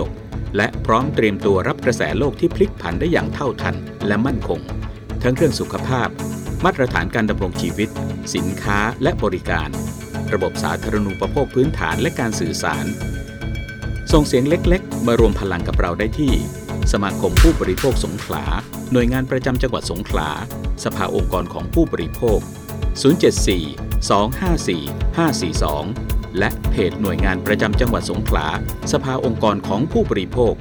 และพร้อมเตรียมตัวรับกระแสโลกที่พลิกผันได้อย่างเท่าทันและมั่นคงทั้งเรื่องสุขภาพมาตรฐานการดำรงชีวิตสินค้าและบริการระบบสาธารณูปโภคพื้นฐานและการสื่อสารส่งเสียงเล็กๆมารวมพลังกับเราได้ที่สมาคมผู้บริโภคสงขลาหน่วยงานประจำจังหวัดสงขลาสภาองค์กรของผู้บริโภคศูนย์ เจ็ด สี่ สอง ห้า สี่ ห้า สี่ สองและเพจหน่วยงานประจำจังหวัดสงขลาสภาองค์กรของผู้บริโภค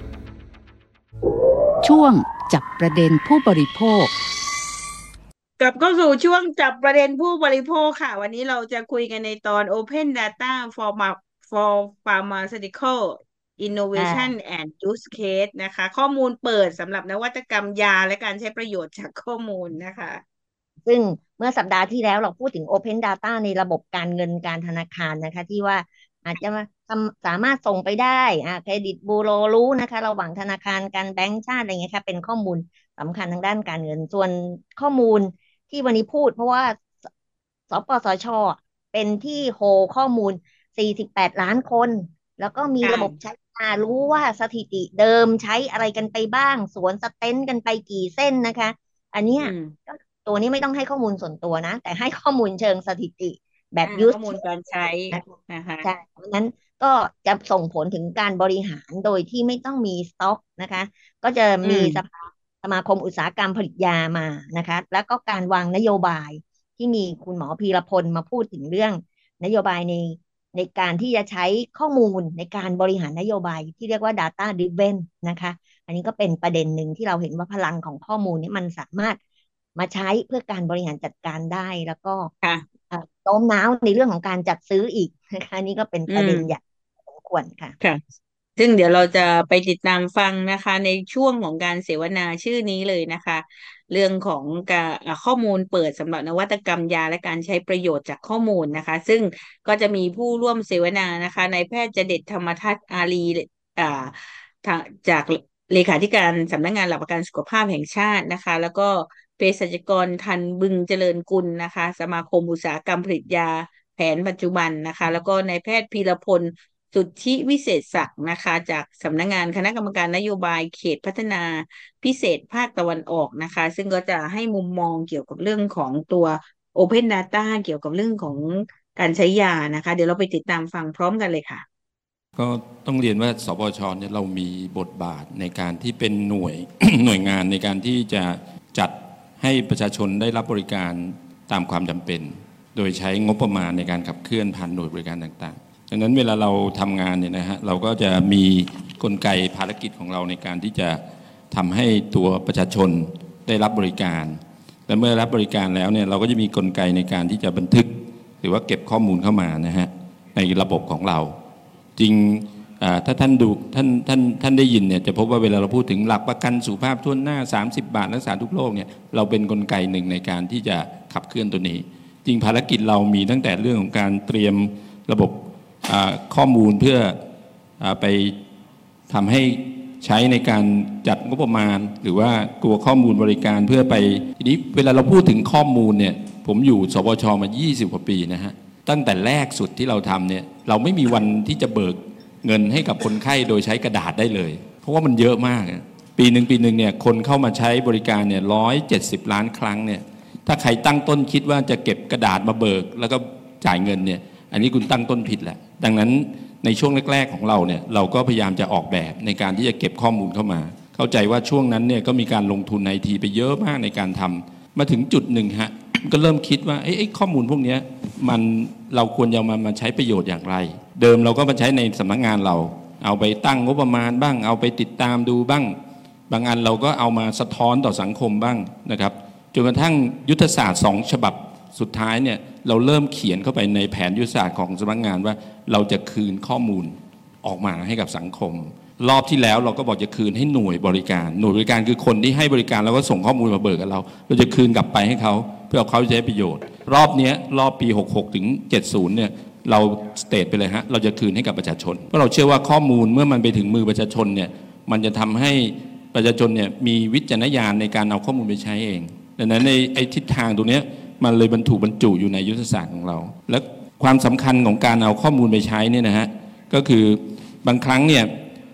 ช่วงจับประเด็นผู้บริโภคกลับเข้าสู่ช่วงจับประเด็นผู้บริโภคค่ะวันนี้เราจะคุยกันในตอน Open Data for for Pharmaceutical Innovation and Use Case นะคะข้อมูลเปิดสำหรับนวัตกรรมยาและการใช้ประโยชน์จากข้อมูลนะคะซึ่งเมื่อสัปดาห์ที่แล้วเราพูดถึง Open Data ในระบบการเงินการธนาคารนะคะที่ว่าอาจจะสามารถส่งไปได้อ่าเครดิตบูโรรู้นะคะระหว่างธนาคารการแบงก์ชาติอะไรเงี้ยค่ะเป็นข้อมูลสำคัญทางด้านการเงินส่วนข้อมูลที่วันนี้พูดเพราะว่าสปสช.เป็นที่โฮข้อมูลสี่สิบแปดล้านคนแล้วก็มีระบบใช้งานรู้ว่าสถิติเดิมใช้อะไรกันไปบ้างสวนสเต็นกันไปกี่เส้นนะคะอันเนี้ยตัวนี้ไม่ต้องให้ข้อมูลส่วนตัวนะแต่ให้ข้อมูลเชิงสถิติแบบยูสข้อมูลการใช้นะคะใช่เพราะนั้นก็จะส่งผลถึงการบริหารโดยที่ไม่ต้องมีสต็อกนะคะก็จะมีสภาสมาคมอุตสาหกรรมผลิตยามานะคะแล้วก็การวางนโยบายที่มีคุณหมอพีรพลมาพูดถึงเรื่องนโยบายในในการที่จะใช้ข้อมูลในการบริหารนโยบายที่เรียกว่า data driven นะคะอันนี้ก็เป็นประเด็นหนึ่งที่เราเห็นว่าพลังของข้อมูลนี้มันสามารถมาใช้เพื่อการบริหารจัดการได้แล้วก็โน้มน้าวในเรื่องของการจัดซื้ออีกนะคะนี่ก็เป็นประเด็นใหญ่สมควรค่ะค่ะซึ่งเดี๋ยวเราจะไปติดตามฟังนะคะในช่วงของการเสวนาชื่อนี้เลยนะคะเรื่องของการข้อมูลเปิดสำหรับนวัตกรรมยาและการใช้ประโยชน์จากข้อมูลนะคะซึ่งก็จะมีผู้ร่วมเสวนานะคะนายแพทย์จเด็ดธรรมทัศน์อารีอ่าจากเลขาธิการสำนักงานหลักประกันสุขภาพแห่งชาตินะคะแล้วก็เภสัชกรทันบึงเจริญกุลนะคะสมาคมอุตสาหกรรมผลิตยาแผนปัจจุบันนะคะแล้วก็นายแพทย์พีรพลสุทธิวิเศษศักดิ์นะคะจากสำนักงานคณะกรรมการนโยบายเขตพัฒนาพิเศษภาคตะวันออกนะคะซึ่งก็จะให้มุมมองเกี่ยวกับเรื่องของตัว Open Data เกี่ยวกับเรื่องของการใช้ยานะคะเดี๋ยวเราไปติดตามฟังพร้อมกันเลยค่ะก็ต้องเรียนว่าสปช.เนี่ยเรามีบทบาทในการที่เป็นหน่วย หน่วยงานในการที่จะจัดให้ประชาชนได้รับบริการตามความจำเป็นโดยใช้งบประมาณในการขับเคลื่อนผ่านหน่วยบริการต่างๆดังนั้นเวลาเราทำงานเนี่ยนะฮะเราก็จะมีกลไกภารกิจของเราในการที่จะทำให้ตัวประชาชนได้รับบริการและเมื่อรับบริการแล้วเนี่ยเราก็จะมีกลไกในการที่จะบันทึกหรือว่าเก็บข้อมูลเข้ามานะฮะในระบบของเราจริงถ้าท่านดูท่านท่านท่านได้ยินเนี่ยจะพบว่าเวลาเราพูดถึงหลักประกันสุขภาพทั่วหน้าสามสิบบาทรักษาทุกโรคเนี่ยเราเป็นกลไกหนึ่งในการที่จะขับเคลื่อนตัวนี้จริงภารกิจเรามีตั้งแต่เรื่องของการเตรียมระบบข้อมูลเพื่อไปทำให้ใช้ในการจัดงบประมาณหรือว่าตัวข้อมูลบริการเพื่อไปทีนี้เวลาเราพูดถึงข้อมูลเนี่ยผมอยู่สปช.มายี่สิบกว่าปีนะฮะตั้งแต่แรกสุดที่เราทำเนี่ยเราไม่มีวันที่จะเบิกเงินให้กับคนไข้โดยใช้กระดาษได้เลยเพราะว่ามันเยอะมากปีหนึ่งปีหนึ่งเนี่ยคนเข้ามาใช้บริการเนี่ยร้อยเจ็ดสิบล้านครั้งเนี่ยถ้าใครตั้งต้นคิดว่าจะเก็บกระดาษมาเบิกแล้วก็จ่ายเงินเนี่ยอันนี้คุณตั้งต้นผิดแหละดังนั้นในช่วงแรกๆของเราเนี่ยเราก็พยายามจะออกแบบในการที่จะเก็บข้อมูลเข้ามาเข้าใจว่าช่วงนั้นเนี่ยก็มีการลงทุนไอทีไปเยอะมากในการทำมาถึงจุดหนึ่งฮะก็เริ่มคิดว่าไอ้ข้อมูลพวกนี้มันเราควรจะมามาใช้ประโยชน์อย่างไรเดิมเราก็มาใช้ในสำนักงานเราเอาไปตั้งงบประมาณบ้างเอาไปติดตามดูบ้างบางอันเราก็เอามาสะท้อนต่อสังคมบ้างนะครับจนกระทั่งยุทธศาสตร์สองฉบับสุดท้ายเนี่ยเราเริ่มเขียนเข้าไปในแผนยุทธศาสตร์ของสำนักงานว่าเราจะคืนข้อมูลออกมาให้กับสังคมรอบที่แล้วเราก็บอกจะคืนให้หน่วยบริการหน่วยบริการคือคนที่ให้บริการแล้วก็ส่งข้อมูลมาเบิกกับเราเราจะคืนกลับไปให้เขาเพื่อเขาจะใช้ประโยชน์รอบนี้รอบปีหกสิบหกถึงเจ็ดสิบเนี่ยเราสเตทไปเลยฮะเราจะคืนให้กับประชาชนเพราะเราเชื่อว่าข้อมูลเมื่อมันไปถึงมือประชาชนเนี่ยมันจะทำให้ประชาชนเนี่ยมีวิจารณญาณในการเอาข้อมูลไปใช้เองดังนั้นในไอ้ทิศทางตรงนี้มันเลยบรรจุบรรจุอยู่ในยุทธศาสตร์ของเราและความสำคัญของการเอาข้อมูลไปใช้เนี่ยนะฮะก็คือบางครั้งเนี่ย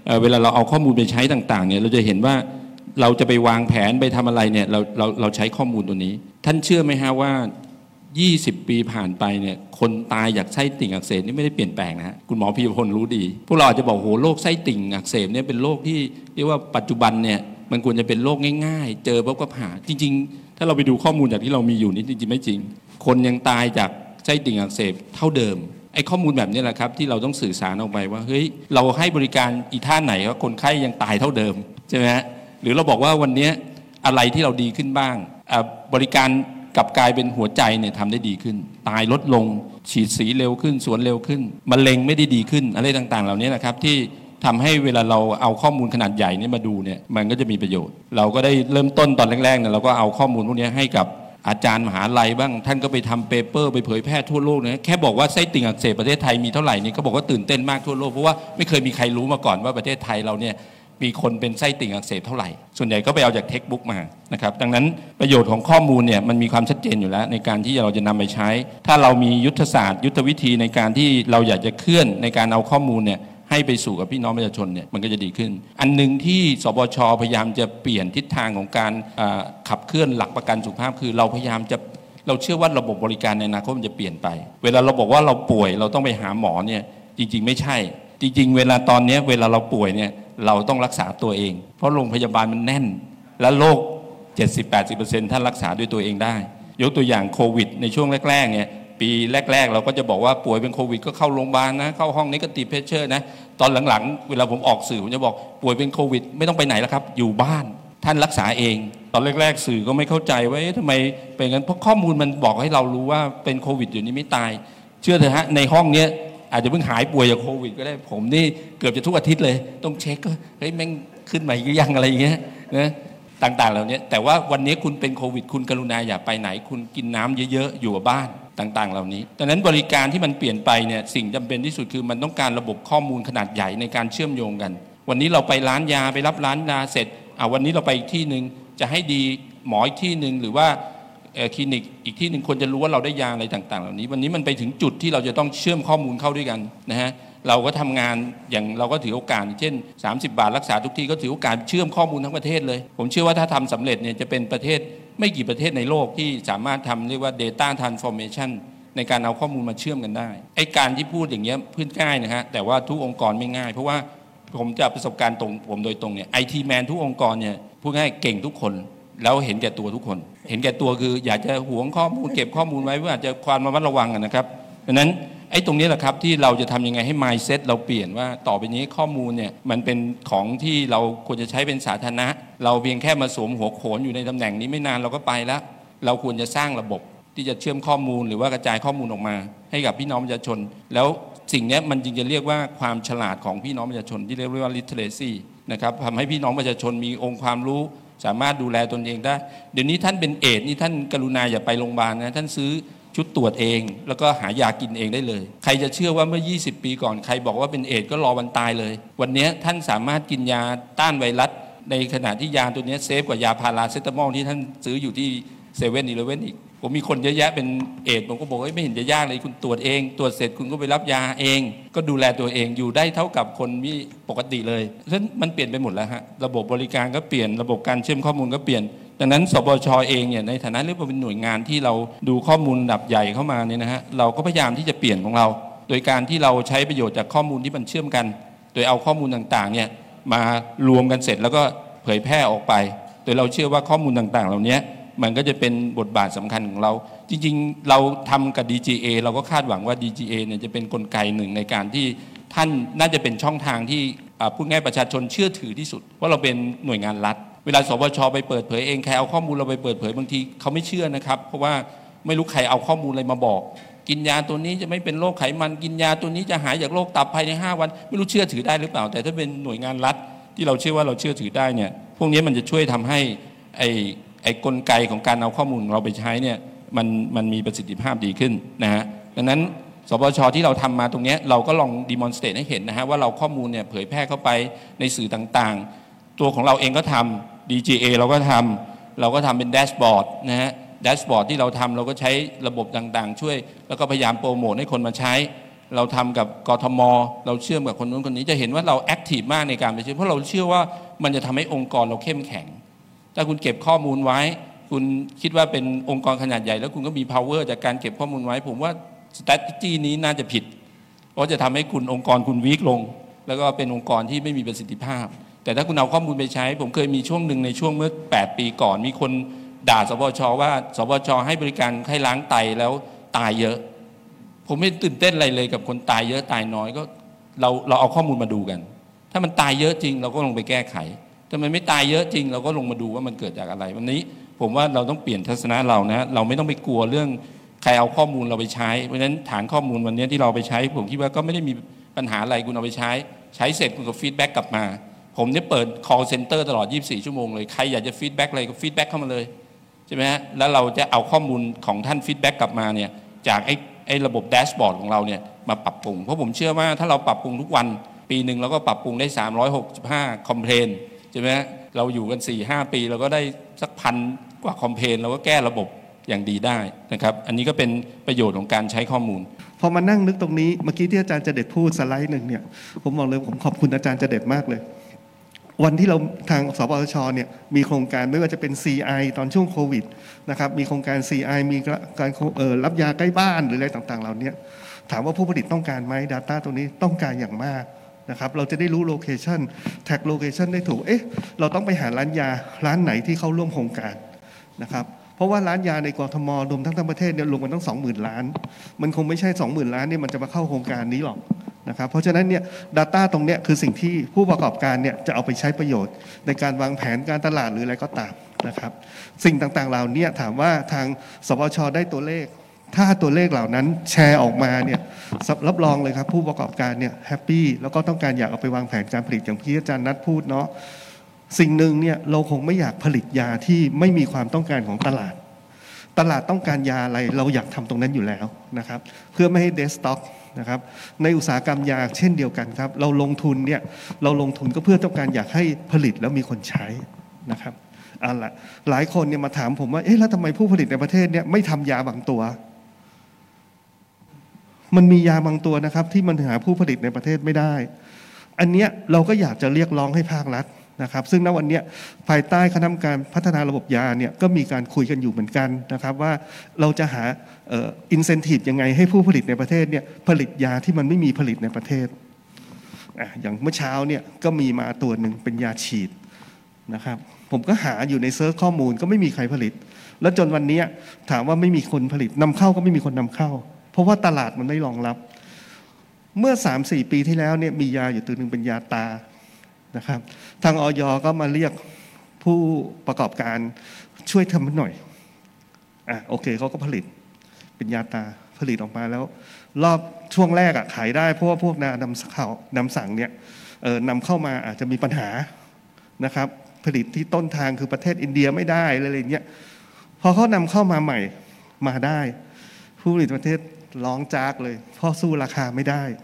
เอ่อเวลาเราเอาข้อมูลไปใช้ต่างๆเนี่ยเราจะเห็นว่าเราจะไปวางแผนไปทำอะไรเนี่ยเราเราเราใช้ข้อมูลตัวนี้ท่านเชื่อไหมฮะว่ายี่สิบปีผ่านไปเนี่ยคนตายจากไส้ติ่งอักเสบนี่ไม่ได้เปลี่ยนแปลงนะฮะคุณหมอพีรพลรู้ดีพวกเราอาจจะบอกโหโรคไส้ติ่งอักเสบเนี่ยเป็นโรคที่เรียกว่าปัจจุบันเนี่ยมันควรจะเป็นโรคง่ายๆเจอปุ๊บก็ผ่าจริงๆถ้าเราไปดูข้อมูลจากที่เรามีอยู่นี่จริงๆไม่จริงคนยังตายจากไส้ติ่งอักเสบเท่าเดิมไอ้ข้อมูลแบบนี้แหละครับที่เราต้องสื่อสารออกไปว่าเฮ้ยเราให้บริการอีท่าไหนว่าคนไข้ยังตายเท่าเดิมใช่ไหมฮะหรือเราบอกว่าวันนี้อะไรที่เราดีขึ้นบ้างบริการกลับกลายเป็นหัวใจเนี่ยทำได้ดีขึ้นตายลดลงฉีดสีเร็วขึ้นสวนเร็วขึ้นมะเร็งไม่ได้ดีขึ้นอะไรต่างๆเหล่านี้นะครับที่ทำให้เวลาเราเอาข้อมูลขนาดใหญ่นี่มาดูเนี่ยมันก็จะมีประโยชน์เราก็ได้เริ่มต้นตอนแรกๆเนี่ยเราก็เอาข้อมูลพวกนี้ให้กับอาจารย์มหาลัยบ้างท่านก็ไปทำเปเปอร์ไปเผยแพร่ทั่วโลกนะแค่บอกว่าไส้ติ่งอักเสบประเทศไทยมีเท่าไหร่นี่ก็บอกว่าตื่นเต้นมากทั่วโลกเพราะว่าไม่เคยมีใครรู้มาก่อนว่าประเทศไทยเราเนี่ยมีคนเป็นไส้ติ่งอักเสบเท่าไหร่ส่วนใหญ่ก็ไปเอาจากเทคบุ๊กมานะครับดังนั้นประโยชน์ของข้อมูลเนี่ยมันมีความชัดเจนอยู่แล้วในการที่เราจะนำไปใช้ถ้าเรามียุทธศาสตร์ยุทธวิธีในการที่เราอยากจะเคลื่อนในการเอาข้อมูลเนี่ยให้ไปสู่กับพี่น้องประชาชนเนี่ยมันก็จะดีขึ้นอันนึงที่สบชพยายามจะเปลี่ยนทิศทางของการขับเคลื่อนหลักประกันสุขภาพคือเราพยายามจะเราเชื่อว่าระบบบริการในอนาคตมันจะเปลี่ยนไปเวลาเราบอกว่าเราป่วยเราต้องไปหาหมอเนี่ยจริงๆไม่ใช่จริงๆเวลาตอนนี้เวลาเราป่วยเนี่ยเราต้องรักษาตัวเองเพราะโรงพยาบาลมันแน่นและโรค เจ็ดสิบถึงแปดสิบเปอร์เซ็นต์ ท่านรักษาด้วยตัวเองได้ยกตัวอย่างโควิดในช่วงแรกๆเนี่ยปีแรกๆเราก็จะบอกว่าป่วยเป็นโควิดก็เข้าโรงพยาบาลนะเข้าห้องNegative Pressureนะตอนหลังๆเวลาผมออกสื่อผมจะบอกป่วยเป็นโควิดไม่ต้องไปไหนแล้วครับอยู่บ้านท่านรักษาเองตอนแรกๆสื่อก็ไม่เข้าใจว่าทำไมเป็นงั้นเพราะข้อมูลมันบอกให้เรารู้ว่าเป็นโควิดอยู่นี่ไม่ตายเชื่อเถอะฮะในห้องเนี้ยอาจจะเพิ่งหายป่วยจากโควิดก็ได้ผมนี่เกือบจะทุกอาทิตย์เลยต้องเช็คก็เฮ้ยแม่งขึ้นมาอีกยังอะไรอย่างเงี้ยนะต่างๆเหล่านี้แต่ว่าวันนี้คุณเป็นโควิดคุณกรุณาอย่าไปไหนคุณกินน้ำเยอะๆอยู่กับบ้านต่างๆเหล่านี้ดังนั้นบริการที่มันเปลี่ยนไปเนี่ยสิ่งจำเป็นที่สุดคือมันต้องการระบบข้อมูลขนาดใหญ่ในการเชื่อมโยงกันวันนี้เราไปร้านยาไปรับร้านยาเสร็จอ่ะวันนี้เราไปอีกที่นึงจะให้ดีหมออีกที่นึงหรือว่าคลินิกอีกที่นึงควรจะรู้ว่าเราได้ยาอะไรต่างๆเหล่านี้วันนี้มันไปถึงจุดที่เราจะต้องเชื่อมข้อมูลเข้าด้วยกันนะฮะเราก็ทำงานอย่างเราก็ถือโอกาสเช่นสามสิบบาทรักษาทุกที่ก็ถือโอกาสเชื่อมข้อมูลทั้งประเทศเลยผมเชื่อว่าถ้าทำสำเร็จเนี่ยจะเป็นประเทศไม่กี่ประเทศในโลกที่สามารถทำเรียกว่า data transformation ในการเอาข้อมูลมาเชื่อมกันได้ไอ้การที่พูดอย่างเงี้ยพื้นง่ายนะฮะแต่ว่าทุกองค์กรไม่ง่ายเพราะว่าผมจากประสบการณ์ตรงผมโดยตรงเนี่ย ไอ ที แมน ทุกองค์กรเนี่ยพูดง่ายเก่งทุกคนแล้วเห็นแก่ตัวทุกคนเห็นแก่ตัวคืออยากจะหวงข้อมูลเก็บข้อมูลไว้เพื่ออาจจะความระมัดระวังนะครับดังนั้นไอ้ตรงนี้แหละครับที่เราจะทำยังไงให้ mindset เราเปลี่ยนว่าต่อไปนี้ข้อมูลเนี่ยมันเป็นของที่เราควรจะใช้เป็นสาธารณะเราเพียงแค่มาสวมหัวโขนอยู่ในตำแหน่งนี้ไม่นานเราก็ไปแล้วเราควรจะสร้างระบบที่จะเชื่อมข้อมูลหรือว่ากระจายข้อมูลออกมาให้กับพี่น้องประชาชนแล้วสิ่งนี้มันจึงจะเรียกว่าความฉลาดของพี่น้องประชาชนที่เรียกว่า literacy นะครับทำให้พี่น้องประชาชนมีองค์ความรู้สามารถดูแลตนเองได้เดี๋ยวนี้ท่านเป็นเอดส์นี่ท่านกรุณาอย่าไปโรงพยาบาลนะท่านซื้อชุดตรวจเองแล้วก็หายากินเองได้เลยใครจะเชื่อว่าเมื่อยี่สิบปีก่อนใครบอกว่าเป็นเอดส์ก็รอวันตายเลยวันนี้ท่านสามารถกินยาต้านไวรัสในขณะที่ยาตัวนี้เซฟกว่ายาพาราเซตามอลที่ท่านซื้ออยู่ที่เซเว่นอีเลฟเว่นอีกผมมีคนเยอะแยะเป็นเอดส์ผมก็บอกว่าไม่เห็นจะยากเลยคุณตรวจเองตรวจเสร็จคุณก็ไปรับยาเองก็ดูแลตัวเองอยู่ได้เท่ากับคนที่ปกติเลยเพราะฉะนั้นมันเปลี่ยนไปหมดแล้วฮะระบบบริการก็เปลี่ยนระบบการเชื่อมข้อมูลก็เปลี่ยนดังนั้นสบชเองเนี่ยในฐานะเรียกว่าเป็นหน่วยงานที่เราดูข้อมูลระดับใหญ่เข้ามาเนี่ยนะฮะเราก็พยายามที่จะเปลี่ยนของเราโดยการที่เราใช้ประโยชน์จากข้อมูลที่มันเชื่อมกันโดยเอาข้อมูลต่างๆเนี่ยมารวมกันเสร็จแล้วก็เผยแพร่ออกไปโดยเราเชื่อว่าข้อมูลต่างๆเหล่านี้มันก็จะเป็นบทบาทสำคัญของเราจริงๆเราทำกับ ดี จี เอ เราก็คาดหวังว่า ดี จี เอ เนี่ยจะเป็นกลไกหนึ่งในการที่ท่านน่าจะเป็นช่องทางที่พูดง่ายประชาชนเชื่อถือที่สุดว่าเราเป็นหน่วยงานรัฐเวลาสบชไปเปิดเผยเองใครเอาข้อมูลเราไปเปิดเผยบางทีเขาไม่เชื่อนะครับเพราะว่าไม่รู้ใครเอาข้อมูลอะไรมาบอกกินยาตัวนี้จะไม่เป็นโรคไขมันกินยาตัวนี้จะหายจากโรคตับภายในห้าวันไม่รู้เชื่อถือได้หรือเปล่าแต่ถ้าเป็นหน่วยงานรัฐที่เราเชื่อว่าเราเชื่อถือได้เนี่ยพวกนี้มันจะช่วยทำให้ไอ้ไอ้กลไกของการเอาข้อมูลเราไปใช้เนี่ยมันมันมีประสิทธิภาพดีขึ้นนะฮะดังนั้นสบชที่เราทำมาตรงนี้เราก็ลอง demonstrate ให้เห็นนะฮะว่าเราข้อมูลเนี่ยเผยแพร่เข้าไปในสื่อต่างๆตัวของเราเองก็ทำ ดี จี เอ เราก็ทำเราก็ทำเป็นแดชบอร์ดนะฮะแดชบอร์ดที่เราทำเราก็ใช้ระบบต่างๆช่วยแล้วก็พยายามโปรโมทให้คนมาใช้เราทำกับกทมเราเชื่อมกับคนนู้นคนนี้จะเห็นว่าเราแอคทีฟมากในการไปเชื่อมเพราะเราเชื่อว่ามันจะทำให้องค์กรเราเข้มแข็งถ้าคุณเก็บข้อมูลไว้คุณคิดว่าเป็นองค์กรขนาดใหญ่แล้วคุณก็มี power จากการเก็บข้อมูลไว้ผมว่า strategy นี้น่าจะผิดเพราะจะทำให้คุณองค์กรคุณวีคลงแล้วก็เป็นองค์กรที่ไม่มีประสิทธิภาพแต่ถ้าคุณเอาข้อมูลไปใช้ผมเคยมีช่วงหนึ่งในช่วงเมื่อแปดปีก่อนมีคนด่าสปชว่าสปชให้บริการให้ล้างไตแล้วตายเยอะผมไม่ตื่นเต้นอะไรเลยกับคนตายเยอะตายน้อยก็เราเราเอาข้อมูลมาดูกันถ้ามันตายเยอะจริงเราก็ลงไปแก้ไขถ้ามันไม่ตายเยอะจริงเราก็ลงมาดูว่ามันเกิดจากอะไรวันนี้ผมว่าเราต้องเปลี่ยนทัศนะเรานะเราไม่ต้องไปกลัวเรื่องใครเอาข้อมูลเราไปใช้เพราะฉะนั้นฐานข้อมูลวันนี้ที่เราไปใช้ผมคิดว่าก็ไม่ได้มีปัญหาอะไรคุณเอาไปใช้ใช้เสร็จคุณก็ฟีดแบ็กกลับมาผมเนี่ยเปิด call center ตลอดยี่สิบสี่ชั่วโมงเลยใครอยากจะฟีดแบ็กอะไรก็ฟีดแบ็กเข้ามาเลยใช่ไหมฮะแล้วเราจะเอาข้อมูลของท่านฟีดแบ็กกลับมาเนี่ยจากไอ้ไอ้ระบบแดชบอร์ดของเราเนี่ยมาปรับปรุงเพราะผมเชื่อว่าถ้าเราปรับปรุงทุกวันปีหนึ่งเราก็ปรับปรุงได้สามร้อยหกสิบห้าคอมเพลนใช่ไหมฮะเราอยู่กัน สี่ห้า ปีเราก็ได้สักพันกว่าคอมเพลนเราก็แก้ระบบอย่างดีได้นะครับอันนี้ก็เป็นประโยชน์ของการใช้ข้อมูลพอมานั่งนึกตรงนี้เมื่อกี้ที่อาจารย์เจเด็ดพูดสไลด์หนึ่งเนี่ยผมบอกเลยผมขอบคุณอาจารย์เจเด็ดมากเลยวันที่เราทางสปสชเนี่ยมีโครงการไม่ว่าจะเป็น ซี ไอ ตอนช่วงโควิดนะครับมีโครงการ ซี ไอ มีการเอ่อรับยาใกล้บ้านหรืออะไรต่างๆเหล่านี้ถามว่าผู้ผลิตต้องการไหม Data ตรงนี้ต้องการอย่างมากนะครับเราจะได้รู้โลเคชันแท็กโลเคชันได้ถูกเอ๊ะเราต้องไปหาร้านยาร้านไหนที่เข้าร่วมโครงการนะครับเพราะว่าร้านยาในกทมรวมทั้งทั้งประเทศเนี่ยรวมกันตั้ง สองหมื่น ล้านมันคงไม่ใช่ สองหมื่น ล้านเนี่ยมันจะมาเข้าโครงการนี้หรอกนะครับเพราะฉะนั้นเนี่ย Data ตรงเนี้ยคือสิ่งที่ผู้ประกอบการเนี่ยจะเอาไปใช้ประโยชน์ในการวางแผนการตลาดหรืออะไรก็ตามนะครับสิ่งต่างๆเหล่านี้ถามว่าทางสปชได้ตัวเลขถ้าตัวเลขเหล่านั้นแชร์ออกมาเนี่ยรับรองเลยครับผู้ประกอบการเนี่ยแฮปปี้แล้วก็ต้องการอยากเอาไปวางแผนการผลิตอย่างที่อาจารย์นัทพูดเนาะสิ่งหนึ่งเนี่ยเราคงไม่อยากผลิตยาที่ไม่มีความต้องการของตลาดตลาดต้องการยาอะไรเราอยากทำตรงนั้นอยู่แล้วนะครับเพื่อไม่ให้เดสต็อกนะครับในอุตสาหกรรมยาเช่นเดียวกันครับเราลงทุนเนี่ยเราลงทุนก็เพื่อต้องการอยากให้ผลิตแล้วมีคนใช้นะครับอ่ะละหลายคนเนี่ยมาถามผมว่าเอ๊ะแล้วทำไมผู้ผลิตในประเทศเนี่ยไม่ทำยาบางตัวมันมียาบางตัวนะครับที่มันหาผู้ผลิตในประเทศไม่ได้อันเนี้ยเราก็อยากจะเรียกร้องให้ภาครัฐนะครับซึ่งณวันนี้ภายใต้คณะกรรมการพัฒนาระบบยาเนี่ยก็มีการคุยกันอยู่เหมือนกันนะครับว่าเราจะหาเอ่ออินเซนทีฟยังไงให้ผู้ผลิตในประเทศเนี่ยผลิตยาที่มันไม่มีผลิตในประเทศอ่ะอย่างเมื่อเช้าเนี่ยก็มีมาตัวหนึ่งเป็นยาฉีดนะครับผมก็หาอยู่ในเซิร์ชข้อมูลก็ไม่มีใครผลิตแล้วจนวันนี้ถามว่าไม่มีคนผลิตนำเข้าก็ไม่มีคนนำเข้าเพราะว่าตลาดมันไม่รองรับเมื่อ สามสี่ ปีที่แล้วเนี่ยมียาอยู่ตัวหนึ่งเป็นยาตานะครับทางอย.ก็มาเรียกผู้ประกอบการช่วยทำหน่อยอ่ะโอเคเขาก็ผลิตเป็นยาตาผลิตออกมาแล้วรอบช่วงแรกอ่ะขายได้เพราะว่าพวกนานำเข้านำสั่งเนี่ยเอ่อนำเข้ามาอาจจะมีปัญหานะครับผลิตที่ต้นทางคือประเทศอินเดียไม่ได้อะไรอย่างเงี้ยพอเขานำเข้ามาใหม่มาได้ผู้ผลิตประเทศร้องจากเลยเพราะสู้ราคาไม่ได้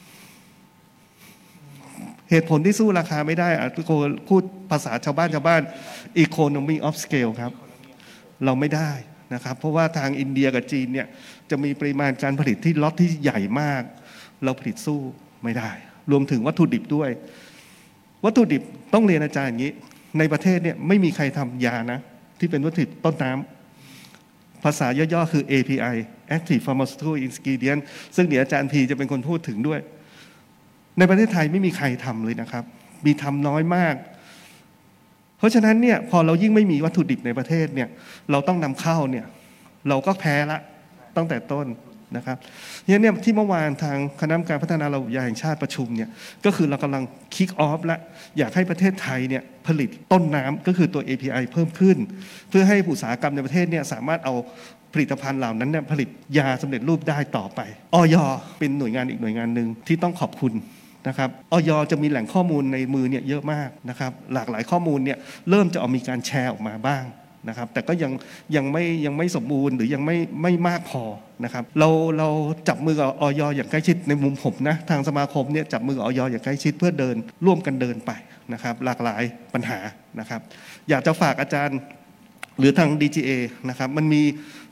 เหตุผลที่สู้ราคาไม่ได้อ่ะพูดภาษาชาวบ้านชาวบ้าน economy of scale ครับเราไม่ได้นะครับเพราะว่าทางอินเดียกับจีนเนี่ยจะมีปริมาณการผลิตที่ล็อตที่ใหญ่มากเราผลิตสู้ไม่ได้รวมถึงวัตถุดิบด้วยวัตถุดิบต้องเรียนอาจารย์อย่างนี้ในประเทศเนี่ยไม่มีใครทำยานะที่เป็นวัตถุดิบต้นน้ำภาษาย่อๆคือ เอ พี ไอ Active Pharmaceutical Ingredient ซึ่งเดี๋ยวอาจารย์พีจะเป็นคนพูดถึงด้วยในประเทศไทยไม่มีใครทำเลยนะครับมีทำน้อยมากเพราะฉะนั้นเนี่ยพอเรายิ่งไม่มีวัตถุดิบในประเทศเนี่ยเราต้องนำเข้าเนี่ยเราก็แพ้ละตั้งแต่ต้นนะครับเนี่ยที่เมื่อวานทางคณะกรรมการพัฒนาระบบยาแห่งชาติประชุมเนี่ยก็คือเรากำลังคิกออฟและอยากให้ประเทศไทยเนี่ยผลิตต้นน้ำก็คือตัว เอ พี ไอ เพิ่มขึ้นเพื่อให้อุตสาหกรรมในประเทศเนี่ยสามารถเอาผลิตภัณฑ์เหล่านั้นเนี่ยผลิตยาสำเร็จรูปได้ต่อไปอย.เป็นหน่วยงานอีกหน่วยงานหนึ่งที่ต้องขอบคุณนะครับอย.จะมีแหล่งข้อมูลในมือเนี่ยเยอะมากนะครับหลากหลายข้อมูลเนี่ยเริ่มจะเอามีการแชร์ออกมาบ้างนะครับแต่ก็ยังยังไม่ยังไม่สมบูรณ์หรือยังไม่ไม่มากพอนะครับเราเราจับมือกับอย.อย่างใกล้ชิดในมุมผมนะทางสมาคมเนี่ยจับมือกับอย.อย่างใกล้ชิดเพื่อเดินร่วมกันเดินไปนะครับหลากหลายปัญหานะครับอยากจะฝากอาจารย์หรือทาง ดี จี เอ นะครับมันมี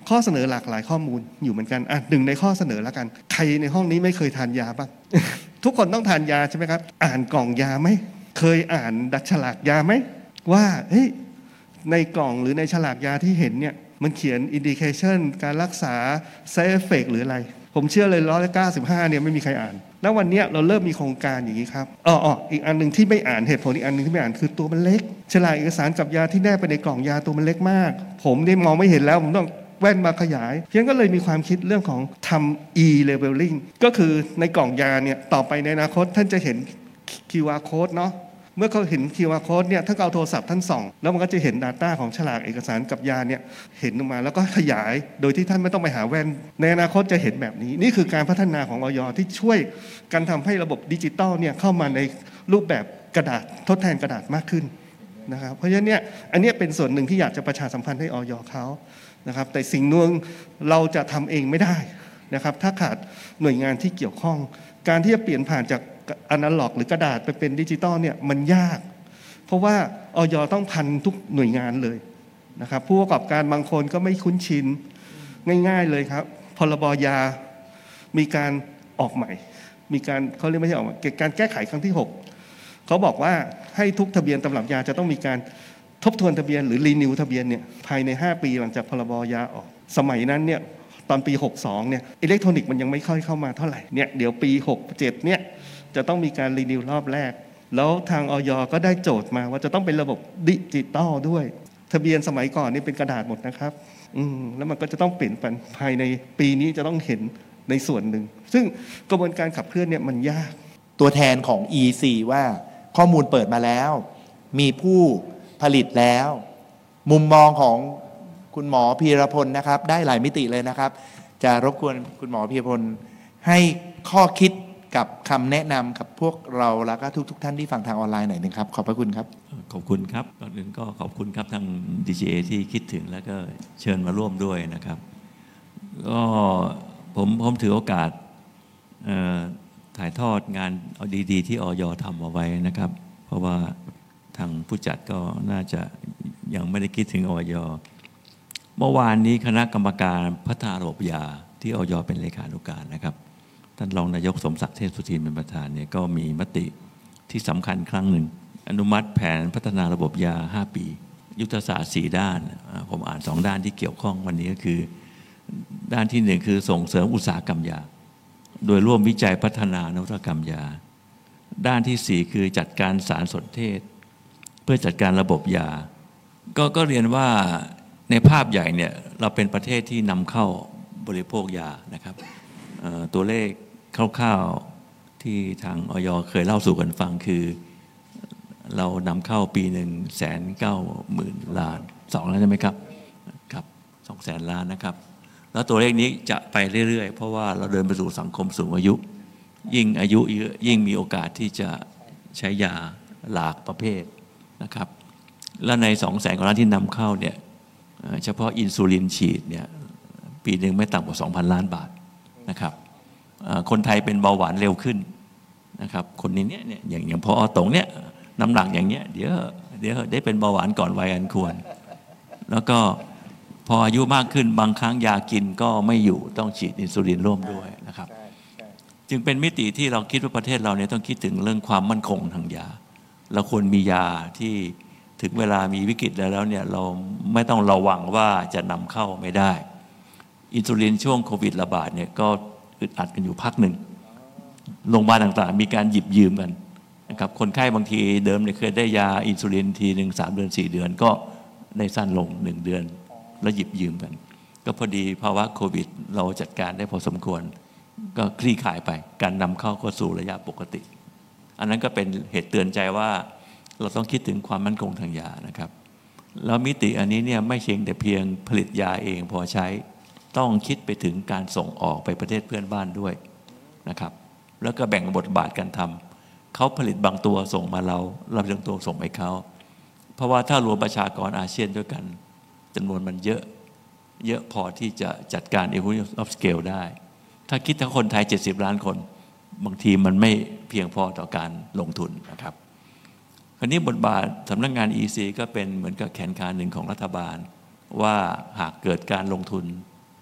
ข้อเสนอหลากหลายข้อมูลอยู่เหมือนกันอ่ะหนึ่งในข้อเสนอแล้วกันใครในห้องนี้ไม่เคยทานยาบ้าง ทุกคนต้องทานยาใช่ไหมครับอ่านกล่องยาไหมเคยอ่านดัชฉลากยาไหมว่าเฮ้ยในกล่องหรือในฉลากยาที่เห็นเนี่ยมันเขียน indication การรักษา side effect หรืออะไรผมเชื่อเลยร้อยละเก้าสิบห้าเนี่ยไม่มีใครอ่านแล้ววันนี้เราเริ่มมีโครงการอย่างนี้ครับอ๋ออีกอันหนึ่งที่ไม่อ่านเหตุผลอีกอันหนึ่งที่ไม่อ่านคือตัวมันเล็กฉลากเอกสารกับยาที่แนบไปในกล่องยาตัวมันเล็กมากผมได้มองไม่เห็นแล้วผมต้องแว่นมาขยายเพียงก็เลยมีความคิดเรื่องของทำ e-labeling ก็คือในกล่องยาเนี่ยต่อไปในอนาคตท่านจะเห็น คิว อาร์ code เนาะเมื่อเขาเห็น คิว อาร์ code เนี่ยถ้าเอาโทรศัพท์ท่านส่องแล้วมันก็จะเห็น Data ของฉลากเอกสารกับยาเนี่ยเห็นออกมาแล้วก็ขยายโดยที่ท่านไม่ต้องไปหาแว่นในอนาคตจะเห็นแบบนี้นี่คือการพัฒนาของอย.ที่ช่วยกันทำให้ระบบดิจิตอลเนี่ยเข้ามาในรูปแบบกระดาษทดแทนกระดาษมากขึ้นนะครับเพราะฉะนั้นเนี่ยอันนี้เป็นส่วนหนึ่งที่อยากจะประชาสัมพันธ์ให้อย.เขานะครับแต่สิ่งนึงเราจะทำเองไม่ได้นะครับถ้าขาดหน่วยงานที่เกี่ยวข้องการที่จะเปลี่ยนผ่านจากอนาล็อกหรือกระดาษไปเป็นดิจิตอลเนี่ยมันยากเพราะว่าอย.ต้องพันทุกหน่วยงานเลยนะครับผู้ประกอบการบางคนก็ไม่คุ้นชินง่ายๆเลยครับพรบยามีการออกใหม่มีการเขาเรียกไม่ใช่ออกมาการแก้ไขครั้งที่หกเขาบอกว่าให้ทุกทะเบียนตำรับยาจะต้องมีการทบทวนทะเบียนหรือรีนิวทะเบียนเนี่ยภายในห้าปีหลังจากพรบยาออกสมัยนั้นเนี่ยตอนปีหกสิบสองเนี่ยอิเล็กทรอนิกส์มันยังไม่ค่อยเข้ามาเท่าไหร่เนี่ยเดี๋ยวปีหกสิบเจ็ดเนี่ยจะต้องมีการรีนิวรอบแรกแล้วทางอย.ก็ได้โจทย์มาว่าจะต้องเป็นระบบดิจิตอลด้วยทะเบียนสมัยก่อนนี่เป็นกระดาษหมดนะครับอืมแล้วมันก็จะต้องเปลี่ยนไปภายในปีนี้จะต้องเห็นในส่วนหนึ่งซึ่งกระบวนการขับเคลื่อนเนี่ยมันยากตัวแทนของ อี ซี ว่าข้อมูลเปิดมาแล้วมีผู้ผลิตแล้วมุมมองของคุณหมอพีรพลนะครับได้หลายมิติเลยนะครับจะรบกวนคุณหมอพีรพลให้ข้อคิดกับคำแนะนำกับพวกเราแล้วก็ทุกๆท่านที่ฟังทางออนไลน์หน่อยนึงครับขอบพระคุณครับขอบคุณครับก่อนอื่นก็ขอบคุณครับทาง ดี จี เอ ที่คิดถึงแล้วก็เชิญมาร่วมด้วยนะครับก็ผมผมถือโอกาสถ่ายทอดงานเอาดีๆที่อย.ทำเอาไว้นะครับเพราะว่าทางผู้จัดก็น่าจะยังไม่ได้คิดถึงอย.เมื่อวานนี้คณะกรรมการพัฒนาระบบยาที่อย.เป็นเลขานุการนะครับท่านรองนายกสมศักดิ์เทพสุทินเป็นประธานเนี่ยก็มีมติที่สำคัญครั้งหนึ่งอนุมัติแผนพัฒนาระบบยาห้าปียุทธศาสตร์สี่ด้านผมอ่านสองด้านที่เกี่ยวข้องวันนี้ก็คือด้านที่หนึ่งคือส่งเสริมอุตสาหกรรมยาโดยร่วมวิจัยพัฒนานวัตกรรมยาด้านที่สี่คือจัดการสารสนเทศเพื่อจัดการระบบยาก็ก็เรียนว่าในภาพใหญ่เนี่ยเราเป็นประเทศที่นำเข้าบริโภคยานะครับตัวเลขคร่าวๆที่ทางอย.เคยเล่าสู่กันฟังคือเรานำเข้าปีหนึ่งแสนเก้าหมื่นล้านสองแล้วใช่ไหมครับครับสองแสนล้านนะครับแล้วตัวเลขนี้จะไปเรื่อยๆเพราะว่าเราเดินไปสู่สังคมสูงอายุยิ่งอายุเยอะยิ่งมีโอกาสที่จะใช้ยาหลากประเภทนะครับและในสองแสนกว่าล้านที่นำเข้าเนี่ยเฉพาะอินซูลินฉีดเนี่ยปีหนึ่งไม่ต่ำกว่า สองพัน ล้านบาทนะครับคนไทยเป็นเบาหวานเร็วขึ้นนะครับคนนี้เนี่ยอย่างอย่างพอตรงเนี่ยน้ำหนักอย่างเงี้ยเดี๋ยวเดี๋ยวได้เป็นเบาหวานก่อนวัยอันควรแล้วก็พออายุมากขึ้นบางครั้งยากินก็ไม่อยู่ต้องฉีดอินซูลินร่วมด้วยนะครับจึงเป็นมิติที่เราคิดว่าประเทศเราเนี่ยต้องคิดถึงเรื่องความมั่นคงทางยาเราควรมียาที่ถึงเวลามีวิกฤตแล้วเนี่ยเราไม่ต้องระวังว่าจะนำเข้าไม่ได้อินซูลินช่วงโควิดระบาดเนี่ยก็อึดอัดกันอยู่พักหนึ่งโรงพยาบาลต่างๆมีการหยิบยืมกันนะครับคนไข้บางทีเดิมเนี่ยเคยได้ยาอินซูลินทีหนึ่งสามเดือนสี่เดือนก็ได้สั้นลงหนึ่งเดือนแล้วหยิบยืมกันก็พอดีภาวะโควิดเราจัดการได้พอสมควรก็คลี่คลายไปการนำเข้าก็สู่ระยะปกติอันนั้นก็เป็นเหตุเตือนใจว่าเราต้องคิดถึงความมั่นคงทางยานะครับแล้วมิติอันนี้เนี่ยไม่เพียงแต่เพียงผลิตยาเองพอใช้ต้องคิดไปถึงการส่งออกไปประเทศเพื่อนบ้านด้วยนะครับแล้วก็แบ่งบทบาทการทำเขาผลิตบางตัวส่งมาเราเราบางตัวส่งไปเขาเพราะว่าถ้ารวมประชากรอาเซียนด้วยกันจำนวนมันเยอะเยอะพอที่จะจัดการ economy of scale ได้ถ้าคิดทั้งคนไทยเจ็ดสิบล้านคนบางทีมันไม่เพียงพอต่อการลงทุนนะครับคราวนี้บทบาทสำนักงาน อี ซี ก็เป็นเหมือนกับแขนขาหนึ่งของรัฐบาลว่าหากเกิดการลงทุน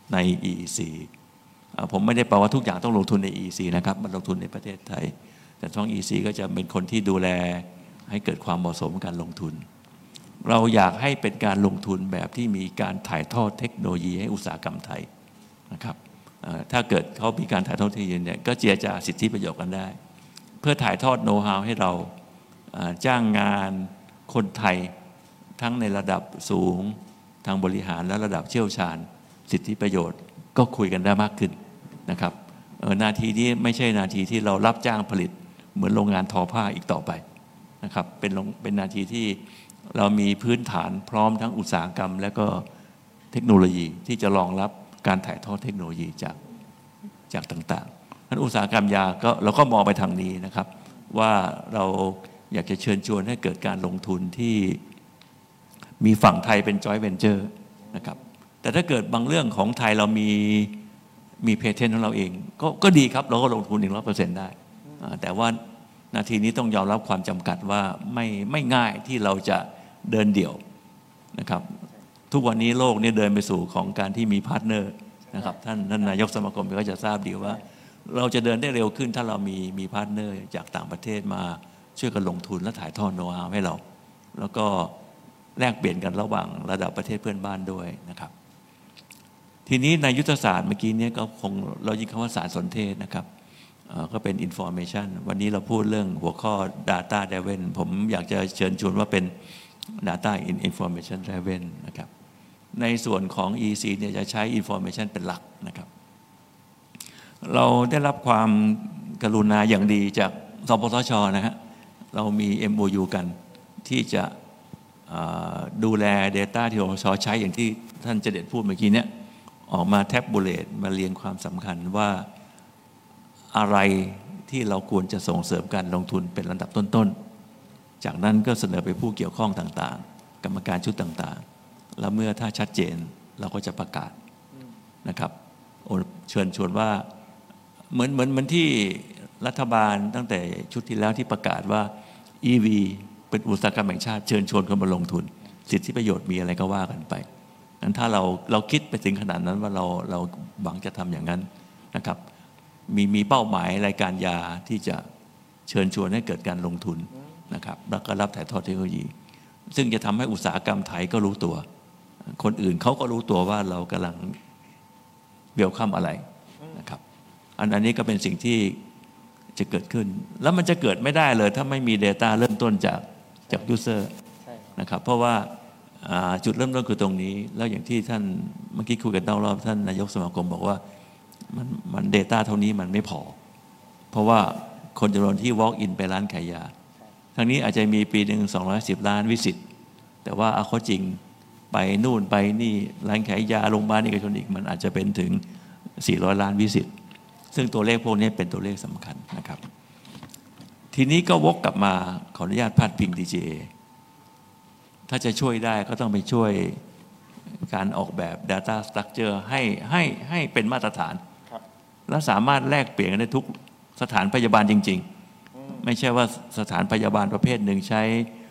ใน อี อี ซี ผมไม่ได้แปลว่าทุกอย่างต้องลงทุนใน อี อี ซี นะครับมันลงทุนในประเทศไทยแต่ท้อง อี อี ซี ก็จะเป็นคนที่ดูแลให้เกิดความเหมาะสมการลงทุนเราอยากให้เป็นการลงทุนแบบที่มีการถ่ายทอดเทคโนโลยีให้อุตสาหกรรมไทยนะครับถ้าเกิดเขามีการถ่ายทอดเทคโนโลยีเนี่ยก็เจียจาสิทธิประโยชน์กันได้เพื่อถ่ายทอดโน้ตฮาวให้เราจ้างงานคนไทยทั้งในระดับสูงทางบริหารและระดับเชี่ยวชาญสิทธิประโยชน์ก็คุยกันได้มากขึ้นนะครับนาทีนี้ไม่ใช่นาทีที่เรารับจ้างผลิตเหมือนโรงงานทอผ้าอีกต่อไปนะครับเป็นเป็นนาทีที่เรามีพื้นฐานพร้อมทั้งอุตสาหกรรมและก็เทคโนโลยีที่จะรองรับการถ่ายทอดเทคโนโลยีจากจากต่างๆนั้นอุตสาหกรรมยาก็เราก็มองไปทางนี้นะครับว่าเราอยากจะเชิญชวนให้เกิดการลงทุนที่มีฝั่งไทยเป็น joint venture นะครับแต่ถ้าเกิดบางเรื่องของไทยเรามีมีเพเทนต์ของเราเองก็ก็ดีครับเราก็ลงทุน หนึ่งร้อยเปอร์เซ็นต์ ได้แต่ว่านาทีนี้ต้องยอมรับความจำกัดว่าไม่ไม่ง่ายที่เราจะเดินเดี่ยวนะครับทุกวันนี้โลกนี้เดินไปสู่ของการที่มีพาร์ทเนอร์นะครับท่านท่านนายกสมาคมก็จะทราบดีว่าเราจะเดินได้เร็วขึ้นถ้าเรามีมีพาร์ทเนอร์จากต่างประเทศมาช่วยกันลงทุนและถ่ายทอดโน้ตฮาวให้เราแล้วก็แลกเปลี่ยนกันระหว่างระดับประเทศเพื่อนบ้านด้วยนะครับทีนี้ในยุทธศาสตร์เมื่อกี้นี้ก็คงเรายิงคำว่าสารสนเทศนะครับก็เป็น information วันนี้เราพูดเรื่องหัวข้อ data driven ผมอยากจะเชิญชวนว่าเป็น data in information driven นะครับในส่วนของ อี ซี เนี่ยจะใช้ information เป็นหลักนะครับเราได้รับความกรุณาอย่างดีจากสปสช.นะฮะเรามี เอ็ม โอ ยู กันที่จะดูแล data ที่สปสช.ใช้อย่างที่ท่านเจเดชพูดเมื่อกี้เนี่ยออกมาแท็บบูเลตมาเรียงความสำคัญว่าอะไรที่เราควรจะส่งเสริมการลงทุนเป็นลำดับต้นๆจากนั้นก็เสนอไปผู้เกี่ยวข้องต่างๆกรรมการชุดต่างๆแล้วเมื่อถ้าชัดเจนเราก็จะประกาศนะครับเชิญชวนว่าเหมือนเหมือนเหมือนที่รัฐบาลตั้งแต่ชุดที่แล้วที่ประกาศว่า อี วี เป็นอุตสาหกรรมแห่งชาติเชิญชวนคนมาลงทุนสิทธิประโยชน์มีอะไรก็ว่ากันไปนั้นถ้าเราเราคิดไปถึงขนาดนั้นว่าเราเราหวังจะทำอย่างนั้นนะครับมีมีเป้าหมายรายการยาที่จะเชิญชวนให้เกิดการลงทุนนะครับแล้วก็รับถ่ายทอดเทคโนโลยีซึ่งจะทำให้อุตสาหกรรมไทยก็รู้ตัวคนอื่นเขาก็รู้ตัวว่าเรากำลังเวลคัมอะไรนะครับอันอันนี้ก็เป็นสิ่งที่จะเกิดขึ้นแล้วมันจะเกิดไม่ได้เลยถ้าไม่มี data เริ่มต้นจากจากยูเซอร์นะครับเพราะว่าจุดเริ่มต้นคือตรงนี้แล้วอย่างที่ท่านเมื่อกี้คุยกันนอกรอบท่านนายกสมาคมบอกว่ามันมัน data เท่านี้มันไม่พอเพราะว่าคนจำนวนที่ walk in ไปร้านขายยาทางนี้อาจจะมีปีหนึ่งสองร้อยสิบล้านวิสิตแต่ว่าเอาเข้าจริงไปนู่นไปนี่ร้านขายยาโรงพยาบาลเอกชนอีกมันอาจจะเป็นถึงสี่ร้อยล้านวิสิตซึ่งตัวเลขพวกนี้เป็นตัวเลขสำคัญนะครับทีนี้ก็วกกลับมาขออนุญาตพาดพิง ดี จี เอ ถ้าจะช่วยได้ก็ต้องไปช่วยการออกแบบ data structure ให้ให้ให้เป็นมาตรฐานและสามารถแลกเปลี่ยนกันได้ทุกสถานพยาบาลจริงๆไม่ใช่ว่าสถานพยาบาลประเภทหนึ่งใช้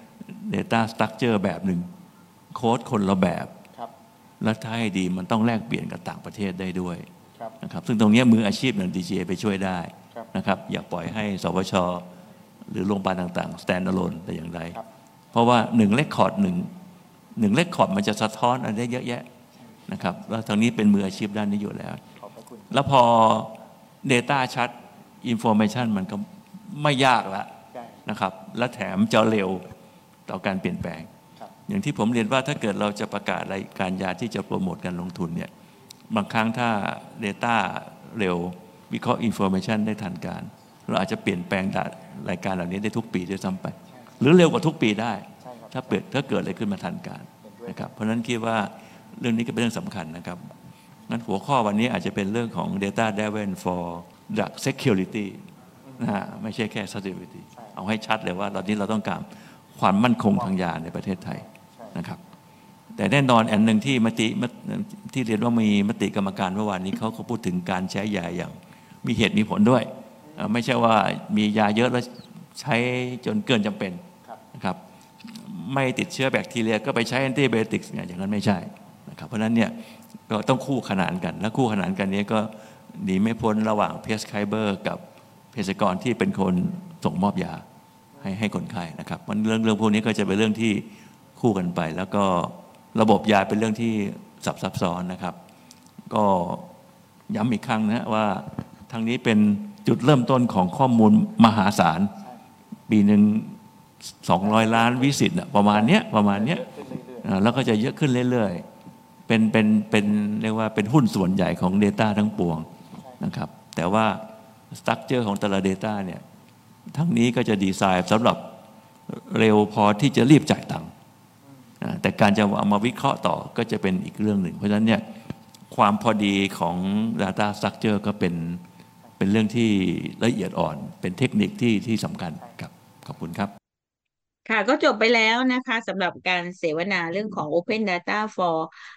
data structure แบบหนึ่งโค้ดคนละแบบและถ้าให้ดีมันต้องแลกเปลี่ยนกับต่างประเทศได้ด้วยนะครับซึ่งตรงนี้มืออาชีพอย่าง ดี จี เอ ไปช่วยได้นะครับอย่าปล่อยให้สปช.หรือโรงพยาบาลต่างๆ stand alone แต่อย่างไรเพราะว่าหนึ่งเรคคอร์ดหนึ่งหนึ่งเรคคอร์ดมันจะสะท้อนอะไรได้เยอะแยะนะครับแล้วทางนี้เป็นมืออาชีพด้านนี้อยู่แล้วแล้วพอ data ชัด information มันก็ไม่ยากแล้วนะครับและแถมจะเร็วต่อการเปลี่ยนแปลงอย่างที่ผมเรียนว่าถ้าเกิดเราจะประกาศรายการยาที่จะโปรโมทการลงทุนเนี่ยบางครั้งถ้า data เร็ววิเคราะห์ information ได้ทันการเราอาจจะเปลี่ยนแปลงรายการเหล่านี้ได้ทุกปีด้วยซ้ำไปหรือเร็วกว่าทุกปีได้ถ้าเปิดถ้าเกิดอะไรขึ้นมาทันการนะครับเพราะฉะนั้นคิดว่าเรื่องนี้ก็เป็นเรื่องสำคัญนะครับงั้นหัวข้อวันนี้อาจจะเป็นเรื่องของ data driven for drug security นะฮะไม่ใช่แค่ security เอาให้ชัดเลยว่าตอนนี้เราต้องการความมั่นคงทางยาในประเทศไทยนะครับแต่แน่นอนอันหนึ่งที่มติที่เรียนว่ามีมติกรรมการเมื่อวานนี้เขาก็พูดถึงการใช้ยาอย่างมีเหตุมีผลด้วยไม่ใช่ว่ามียาเยอะแล้วใช้จนเกินจำเป็นนะครับไม่ติดเชื้อแบคทีเรียก็ไปใช้แอนติไบโอติกส์อย่างนั้นไม่ใช่นะครับเพราะฉะนั้นเนี่ยก็ต้องคู่ขนานกันและคู่ขนานกันนี้ก็หนีไม่พ้นระหว่างเพสไคเบอร์กับเภสัชกรที่เป็นคนส่งมอบยาให้ให้คนไข้นะครับมันเรื่องเรื่องพวกนี้ก็จะเป็นเรื่องที่คู่กันไปแล้วก็ระบบยาเป็นเรื่องที่ซับซับซ้อนนะครับก็ย้ำอีกครั้งนะว่าทางนี้เป็นจุดเริ่มต้นของข้อมูลมหาศาลปีหนึ่งสองร้อยล้านวิสิตประมาณเนี้ยประมาณเนี้ยแล้วก็จะเยอะขึ้นเรื่อยๆเป็นเป็นเป็นเรียกว่าเป็นหุ้นส่วนใหญ่ของ Data ทั้งปวงนะครับแต่ว่าสตรัคเจอร์ของแต่ละ Data เนี่ยทั้งนี้ก็จะดีไซน์สำหรับเร็วพอที่จะรีบจ่ายตังค์แต่การจะเอามาวิเคราะห์ต่อก็จะเป็นอีกเรื่องหนึ่งเพราะฉะนั้นเนี่ยความพอดีของ Data Structure ก็เป็นเป็นเรื่องที่ละเอียดอ่อนเป็นเทคนิคที่ที่สำคัญครับขอบคุณครับค่ะก็จบไปแล้วนะคะสำหรับการเสวนาเรื่องของ Open Data for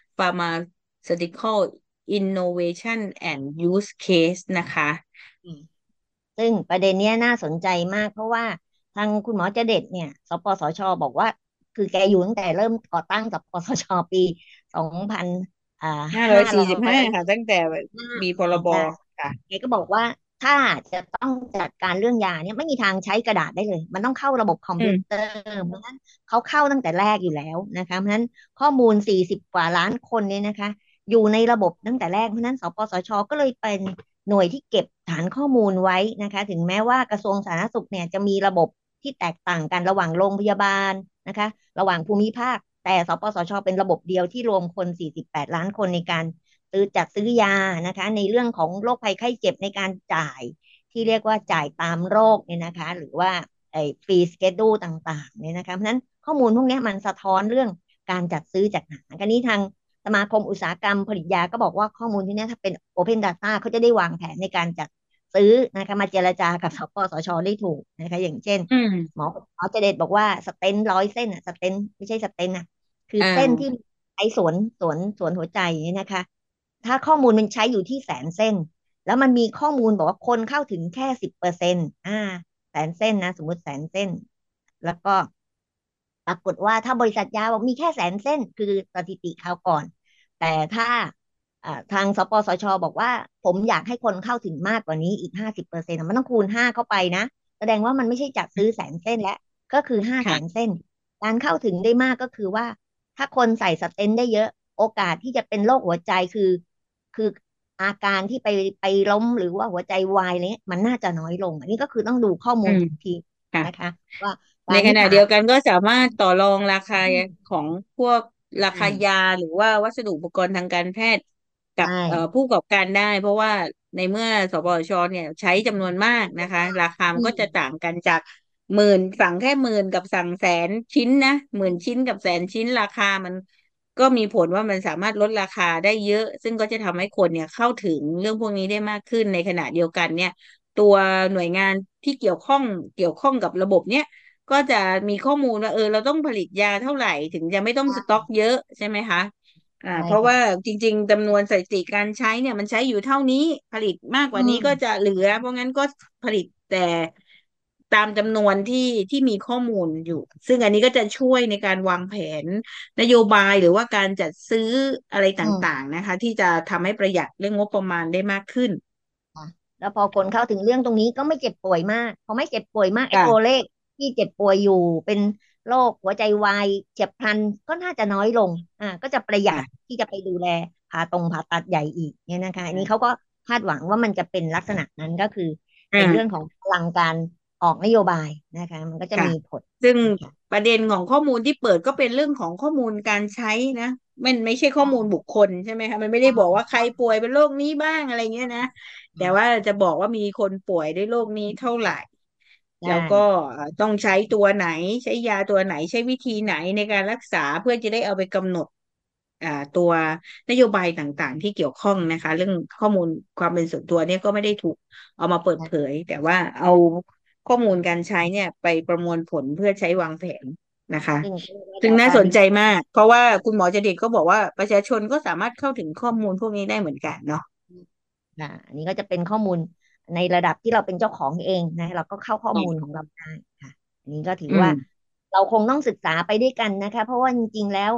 Pharmaceutical Innovation and Use Case นะคะซึ่งประเด็นนี้น่าสนใจมากเพราะว่าทางคุณหมอเจเด็ดเนี่ยสปสชบอกว่าคือแกอยู่ตั้งแต่เริ่มก่อตั้งสปสชปีสองพันอ่าห้าร้อยสี่สิบห้าค่ะตั้งแต่มีพรบค่ะแกก็บอกว่าถ้าจะต้องจัดการเรื่องยาเนี่ยไม่มีทางใช้กระดาษได้เลยมันต้องเข้าระบบคอมพิวเตอร์เพราะฉะนั้นเขาเข้าตั้งแต่แรกอยู่แล้วนะคะเพราะฉะนั้นข้อมูลสี่สิบกว่าล้านคนเนี่ยนะคะอยู่ในระบบตั้งแต่แรกเพราะฉะนั้นสปสชก็เลยเป็นหน่วยที่เก็บฐานข้อมูลไว้นะคะถึงแม้ว่ากระทรวงสาธารณสุขเนี่ยจะมีระบบที่แตกต่างกันระหว่างโรงพยาบาลนะคะระหว่างภูมิภาคแต่สปสชเป็นระบบเดียวที่รวมคนสี่สิบแปดล้านคนในการซื้อจัดซื้อยานะคะในเรื่องของโรคภัยไข้เจ็บในการจ่ายที่เรียกว่าจ่ายตามโรคเนี่ยนะคะหรือว่าไอ้ฟรีสเกดูต่างๆเนี่ยนะคะเพราะฉะนั้นข้อมูลพวกนี้มันสะท้อนเรื่องการจัดซื้อจัดหากันนี้ทางสมาคมอุตสาหกรรมผลิตยาก็บอกว่าข้อมูลที่นี้ถ้าเป็น Open Data เขาจะได้วางแผนในการจัดซื้อนะคะมาเจรจากับสปสชได้ถูกนะคะอย่างเช่นหมอหมอเจเดตบอกว่าสเตนร้อยเส้นอะสเตนไม่ใช่สเตนอะคือเส้นที่ใช้สวนสวนสวนหัวใจนี่นะคะถ้าข้อมูลมันใช้อยู่ที่แสนเส้นแล้วมันมีข้อมูลบอกว่าคนเข้าถึงแค่สิบเปอร์เซ็นต์อ่าแสนเส้นนะสมมติแสนเส้นแล้วก็ปรากฏว่าถ้าบริษัทยาบอกมีแค่แสนเส้นคือสถิติคราวก่อนแต่ถ้าทางสปสชบอกว่าผมอยากให้คนเข้าถึงมากกว่านี้อีกห้าสิบเปอร์เซ็นต์มันต้องคูณห้าเข้าไปนะแสดงว่ามันไม่ใช่จัดซื้อแสนเส้นแล้วก็คือห้าแสนเส้นการเข้าถึงได้มากก็คือว่าถ้าคนใส่สเตนได้เยอะโอกาสที่จะเป็นโรคหัวใจคือคืออาการที่ไปไปล้มหรือว่าหัวใจวายอะไรเงี้ยมันน่าจะน้อยลงอันนี้ก็คือต้องดูข้อมูลทีนะคะว่าในขณะเดียวกันก็สามารถต่อรองราคาของพวกราคายาหรือว่าวัสดุอุปกรณ์ทางการแพทย์กับผู้ประกอบการได้เพราะว่าในเมื่อสปสชเนี่ยใช้จำนวนมากนะคะราคามันก็จะต่างกันจากหมื่นสั่งแค่หมื่นกับสั่งแสนชิ้นนะหมื่นชิ้นกับแสนชิ้นราคามันก็มีผลว่ามันสามารถลดราคาได้เยอะซึ่งก็จะทำให้คนเนี่ยเข้าถึงเรื่องพวกนี้ได้มากขึ้นในขณะเดียวกันเนี่ยตัวหน่วยงานที่เกี่ยวข้องเกี่ยวข้องกับระบบเนี้ยก็จะมีข้อมูลว่าเออเราต้องผลิตยาเท่าไหร่ถึงจะไม่ต้องสต็อกเยอะใช่ไหมคะอ่าเพราะว่าจริงๆจำนวนสถิติการใช้เนี่ยมันใช้อยู่เท่านี้ผลิตมากกว่านี้ก็จะเหลือเพราะงั้นก็ผลิตแต่ตามจำนวนที่ที่มีข้อมูลอยู่ซึ่งอันนี้ก็จะช่วยในการวางแผนนโยบายหรือว่าการจัดซื้ออะไรต่างๆนะคะที่จะทำให้ประหยัดเรื่องงบประมาณได้มากขึ้นแล้วพอคนเข้าถึงเรื่องตรงนี้ก็ไม่เจ็บป่วยมากพอไม่เจ็บป่วยมากไอ้ตัวเลขที่เจ็บป่วยอยู่เป็นโรคหัวใจวายเฉียบพลันก็น่าจะน้อยลงอ่าก็จะประหยัดที่จะไปดูแลผ่าตรงผ่าตัดใหญ่อีกเนี่ยนะคะอันนี้เขาก็คาดหวังว่ามันจะเป็นลักษณะนั้นก็คือเป็นเรื่องของพลังการออกนโยบายนะคะมันก็จะมีผลซึ่งประเด็นของข้อมูลที่เปิดก็เป็นเรื่องของข้อมูลการใช้นะมันไม่ใช่ข้อมูลบุคคลใช่ไหมคะมันไม่ได้บอกว่าใครป่วยเป็นโรคนี้บ้างอะไรเงี้ยนะแต่ว่าจะบอกว่ามีคนป่วยด้วยโรคนี้เท่าไหร่แล้วก็ต้องใช้ตัวไหนใช้ยาตัวไหนใช้วิธีไหนในการรักษาเพื่อจะได้เอาไปกำหนดอ่าตัวนโยบายต่างๆที่เกี่ยวข้องนะคะเรื่องข้อมูลความเป็นส่วนตัวเนี่ยก็ไม่ได้ถูกเอามาเปิดเผยแต่ว่าเอาข้อมูลการใช้เนี่ยไปประมวลผลเพื่อใช้วางแผนนะคะซึ่งน่าสนใจมากเพราะว่าคุณหมอเจเด็ดก็บอกว่าประชาชนก็สามารถเข้าถึงข้อมูลพวกนี้ได้เหมือนกันเนาะอ่าอันนี้ก็จะเป็นข้อมูลในระดับที่เราเป็นเจ้าของเองนะเราก็เข้าข้อมูลของเราได้ค่ะอันนี้ก็ถือว่าเราคงต้องศึกษาไปด้วยกันนะคะเพราะว่าจริงๆแล้ว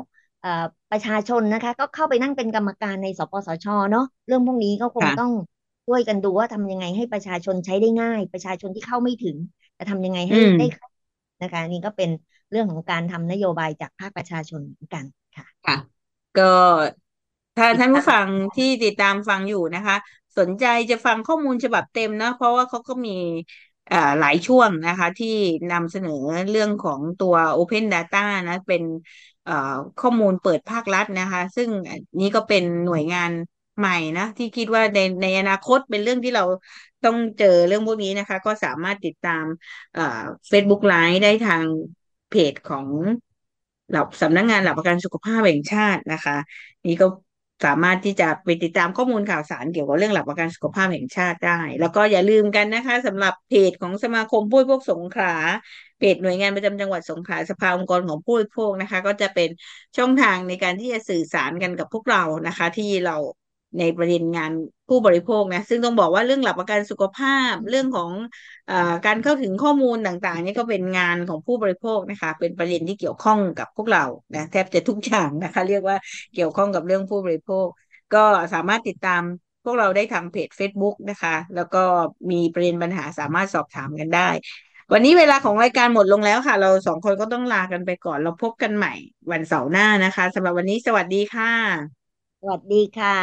เอ่อประชาชนนะคะก็เข้าไปนั่งเป็นกรรมการในสปสชเนาะเรื่องพวกนี้ก็คงต้องช่วยกันดูว่าทำยังไงให้ประชาชนใช้ได้ง่ายประชาชนที่เข้าไม่ถึงจะทำยังไงให้ได้นะคะนี่ก็เป็นเรื่องของการทำนโยบายจากภาคประชาชนเหมือนกันค่ะค่ะก็ถ้าท่านผู้ฟังที่ติดตามฟังอยู่นะคะสนใจจะฟังข้อมูลฉบับเต็มนะเพราะว่าเขาก็มีอ่าหลายช่วงนะคะที่นำเสนอเรื่องของตัว Open Data นะเป็นเอ่อข้อมูลเปิดภาครัฐนะคะซึ่งนี้ก็เป็นหน่วยงานใหม่นะที่คิดว่าในในอนาคตเป็นเรื่องที่เราต้องเจอเรื่องพวกนี้นะคะก็สามารถติดตามเอ่อ Facebook Live ได้ทางเพจของหลักสำนักงานหลักประกันสุขภาพแห่งชาตินะคะนี่ก็สามารถที่จะไปติดตามข้อมูลข่าวสารเกี่ยวกับเรื่องหลักประกันสุขภาพแห่งชาติได้แล้วก็อย่าลืมกันนะคะสำหรับเพจของสมาคมผู้บริโภคสงขลาเพจหน่วยงานประจำจังหวัดสงขลาสภาองค์กรของผู้บริโภคนะคะก็จะเป็นช่องทางในการที่จะสื่อสารกันกับพวกเรานะคะที่เราในประเด็นงานผู้บริโภคนะซึ่งต้องบอกว่าเรื่องหลักประกันสุขภาพเรื่องของเอ่อการเข้าถึงข้อมูลต่างๆนี่ก็เป็นงานของผู้บริโภคนะคะเป็นประเด็นที่เกี่ยวข้องกับพวกเรานะแทบจะทุกอย่างนะคะเรียกว่าเกี่ยวข้องกับเรื่องผู้บริโภคก็สามารถติดตามพวกเราได้ทางเพจ Facebook นะคะแล้วก็มีประเด็นปัญหาสามารถสอบถามกันได้วันนี้เวลาของรายการหมดลงแล้วค่ะเราสองคนก็ต้องลากันไปก่อนเราพบกันใหม่วันเสาร์หน้านะคะสำหรับวันนี้สวัสดีค่ะสวัสดีค่ะ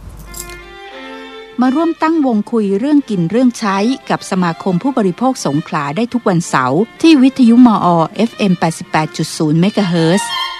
มาร่วมตั้งวงคุยเรื่องกินเรื่องใช้กับสมาคมผู้บริโภคสงขลาได้ทุกวันเสาร์ที่วิทยุมอ เอฟ เอ็ม แปดสิบแปดจุดศูนย์ เมกะเฮิรตซ์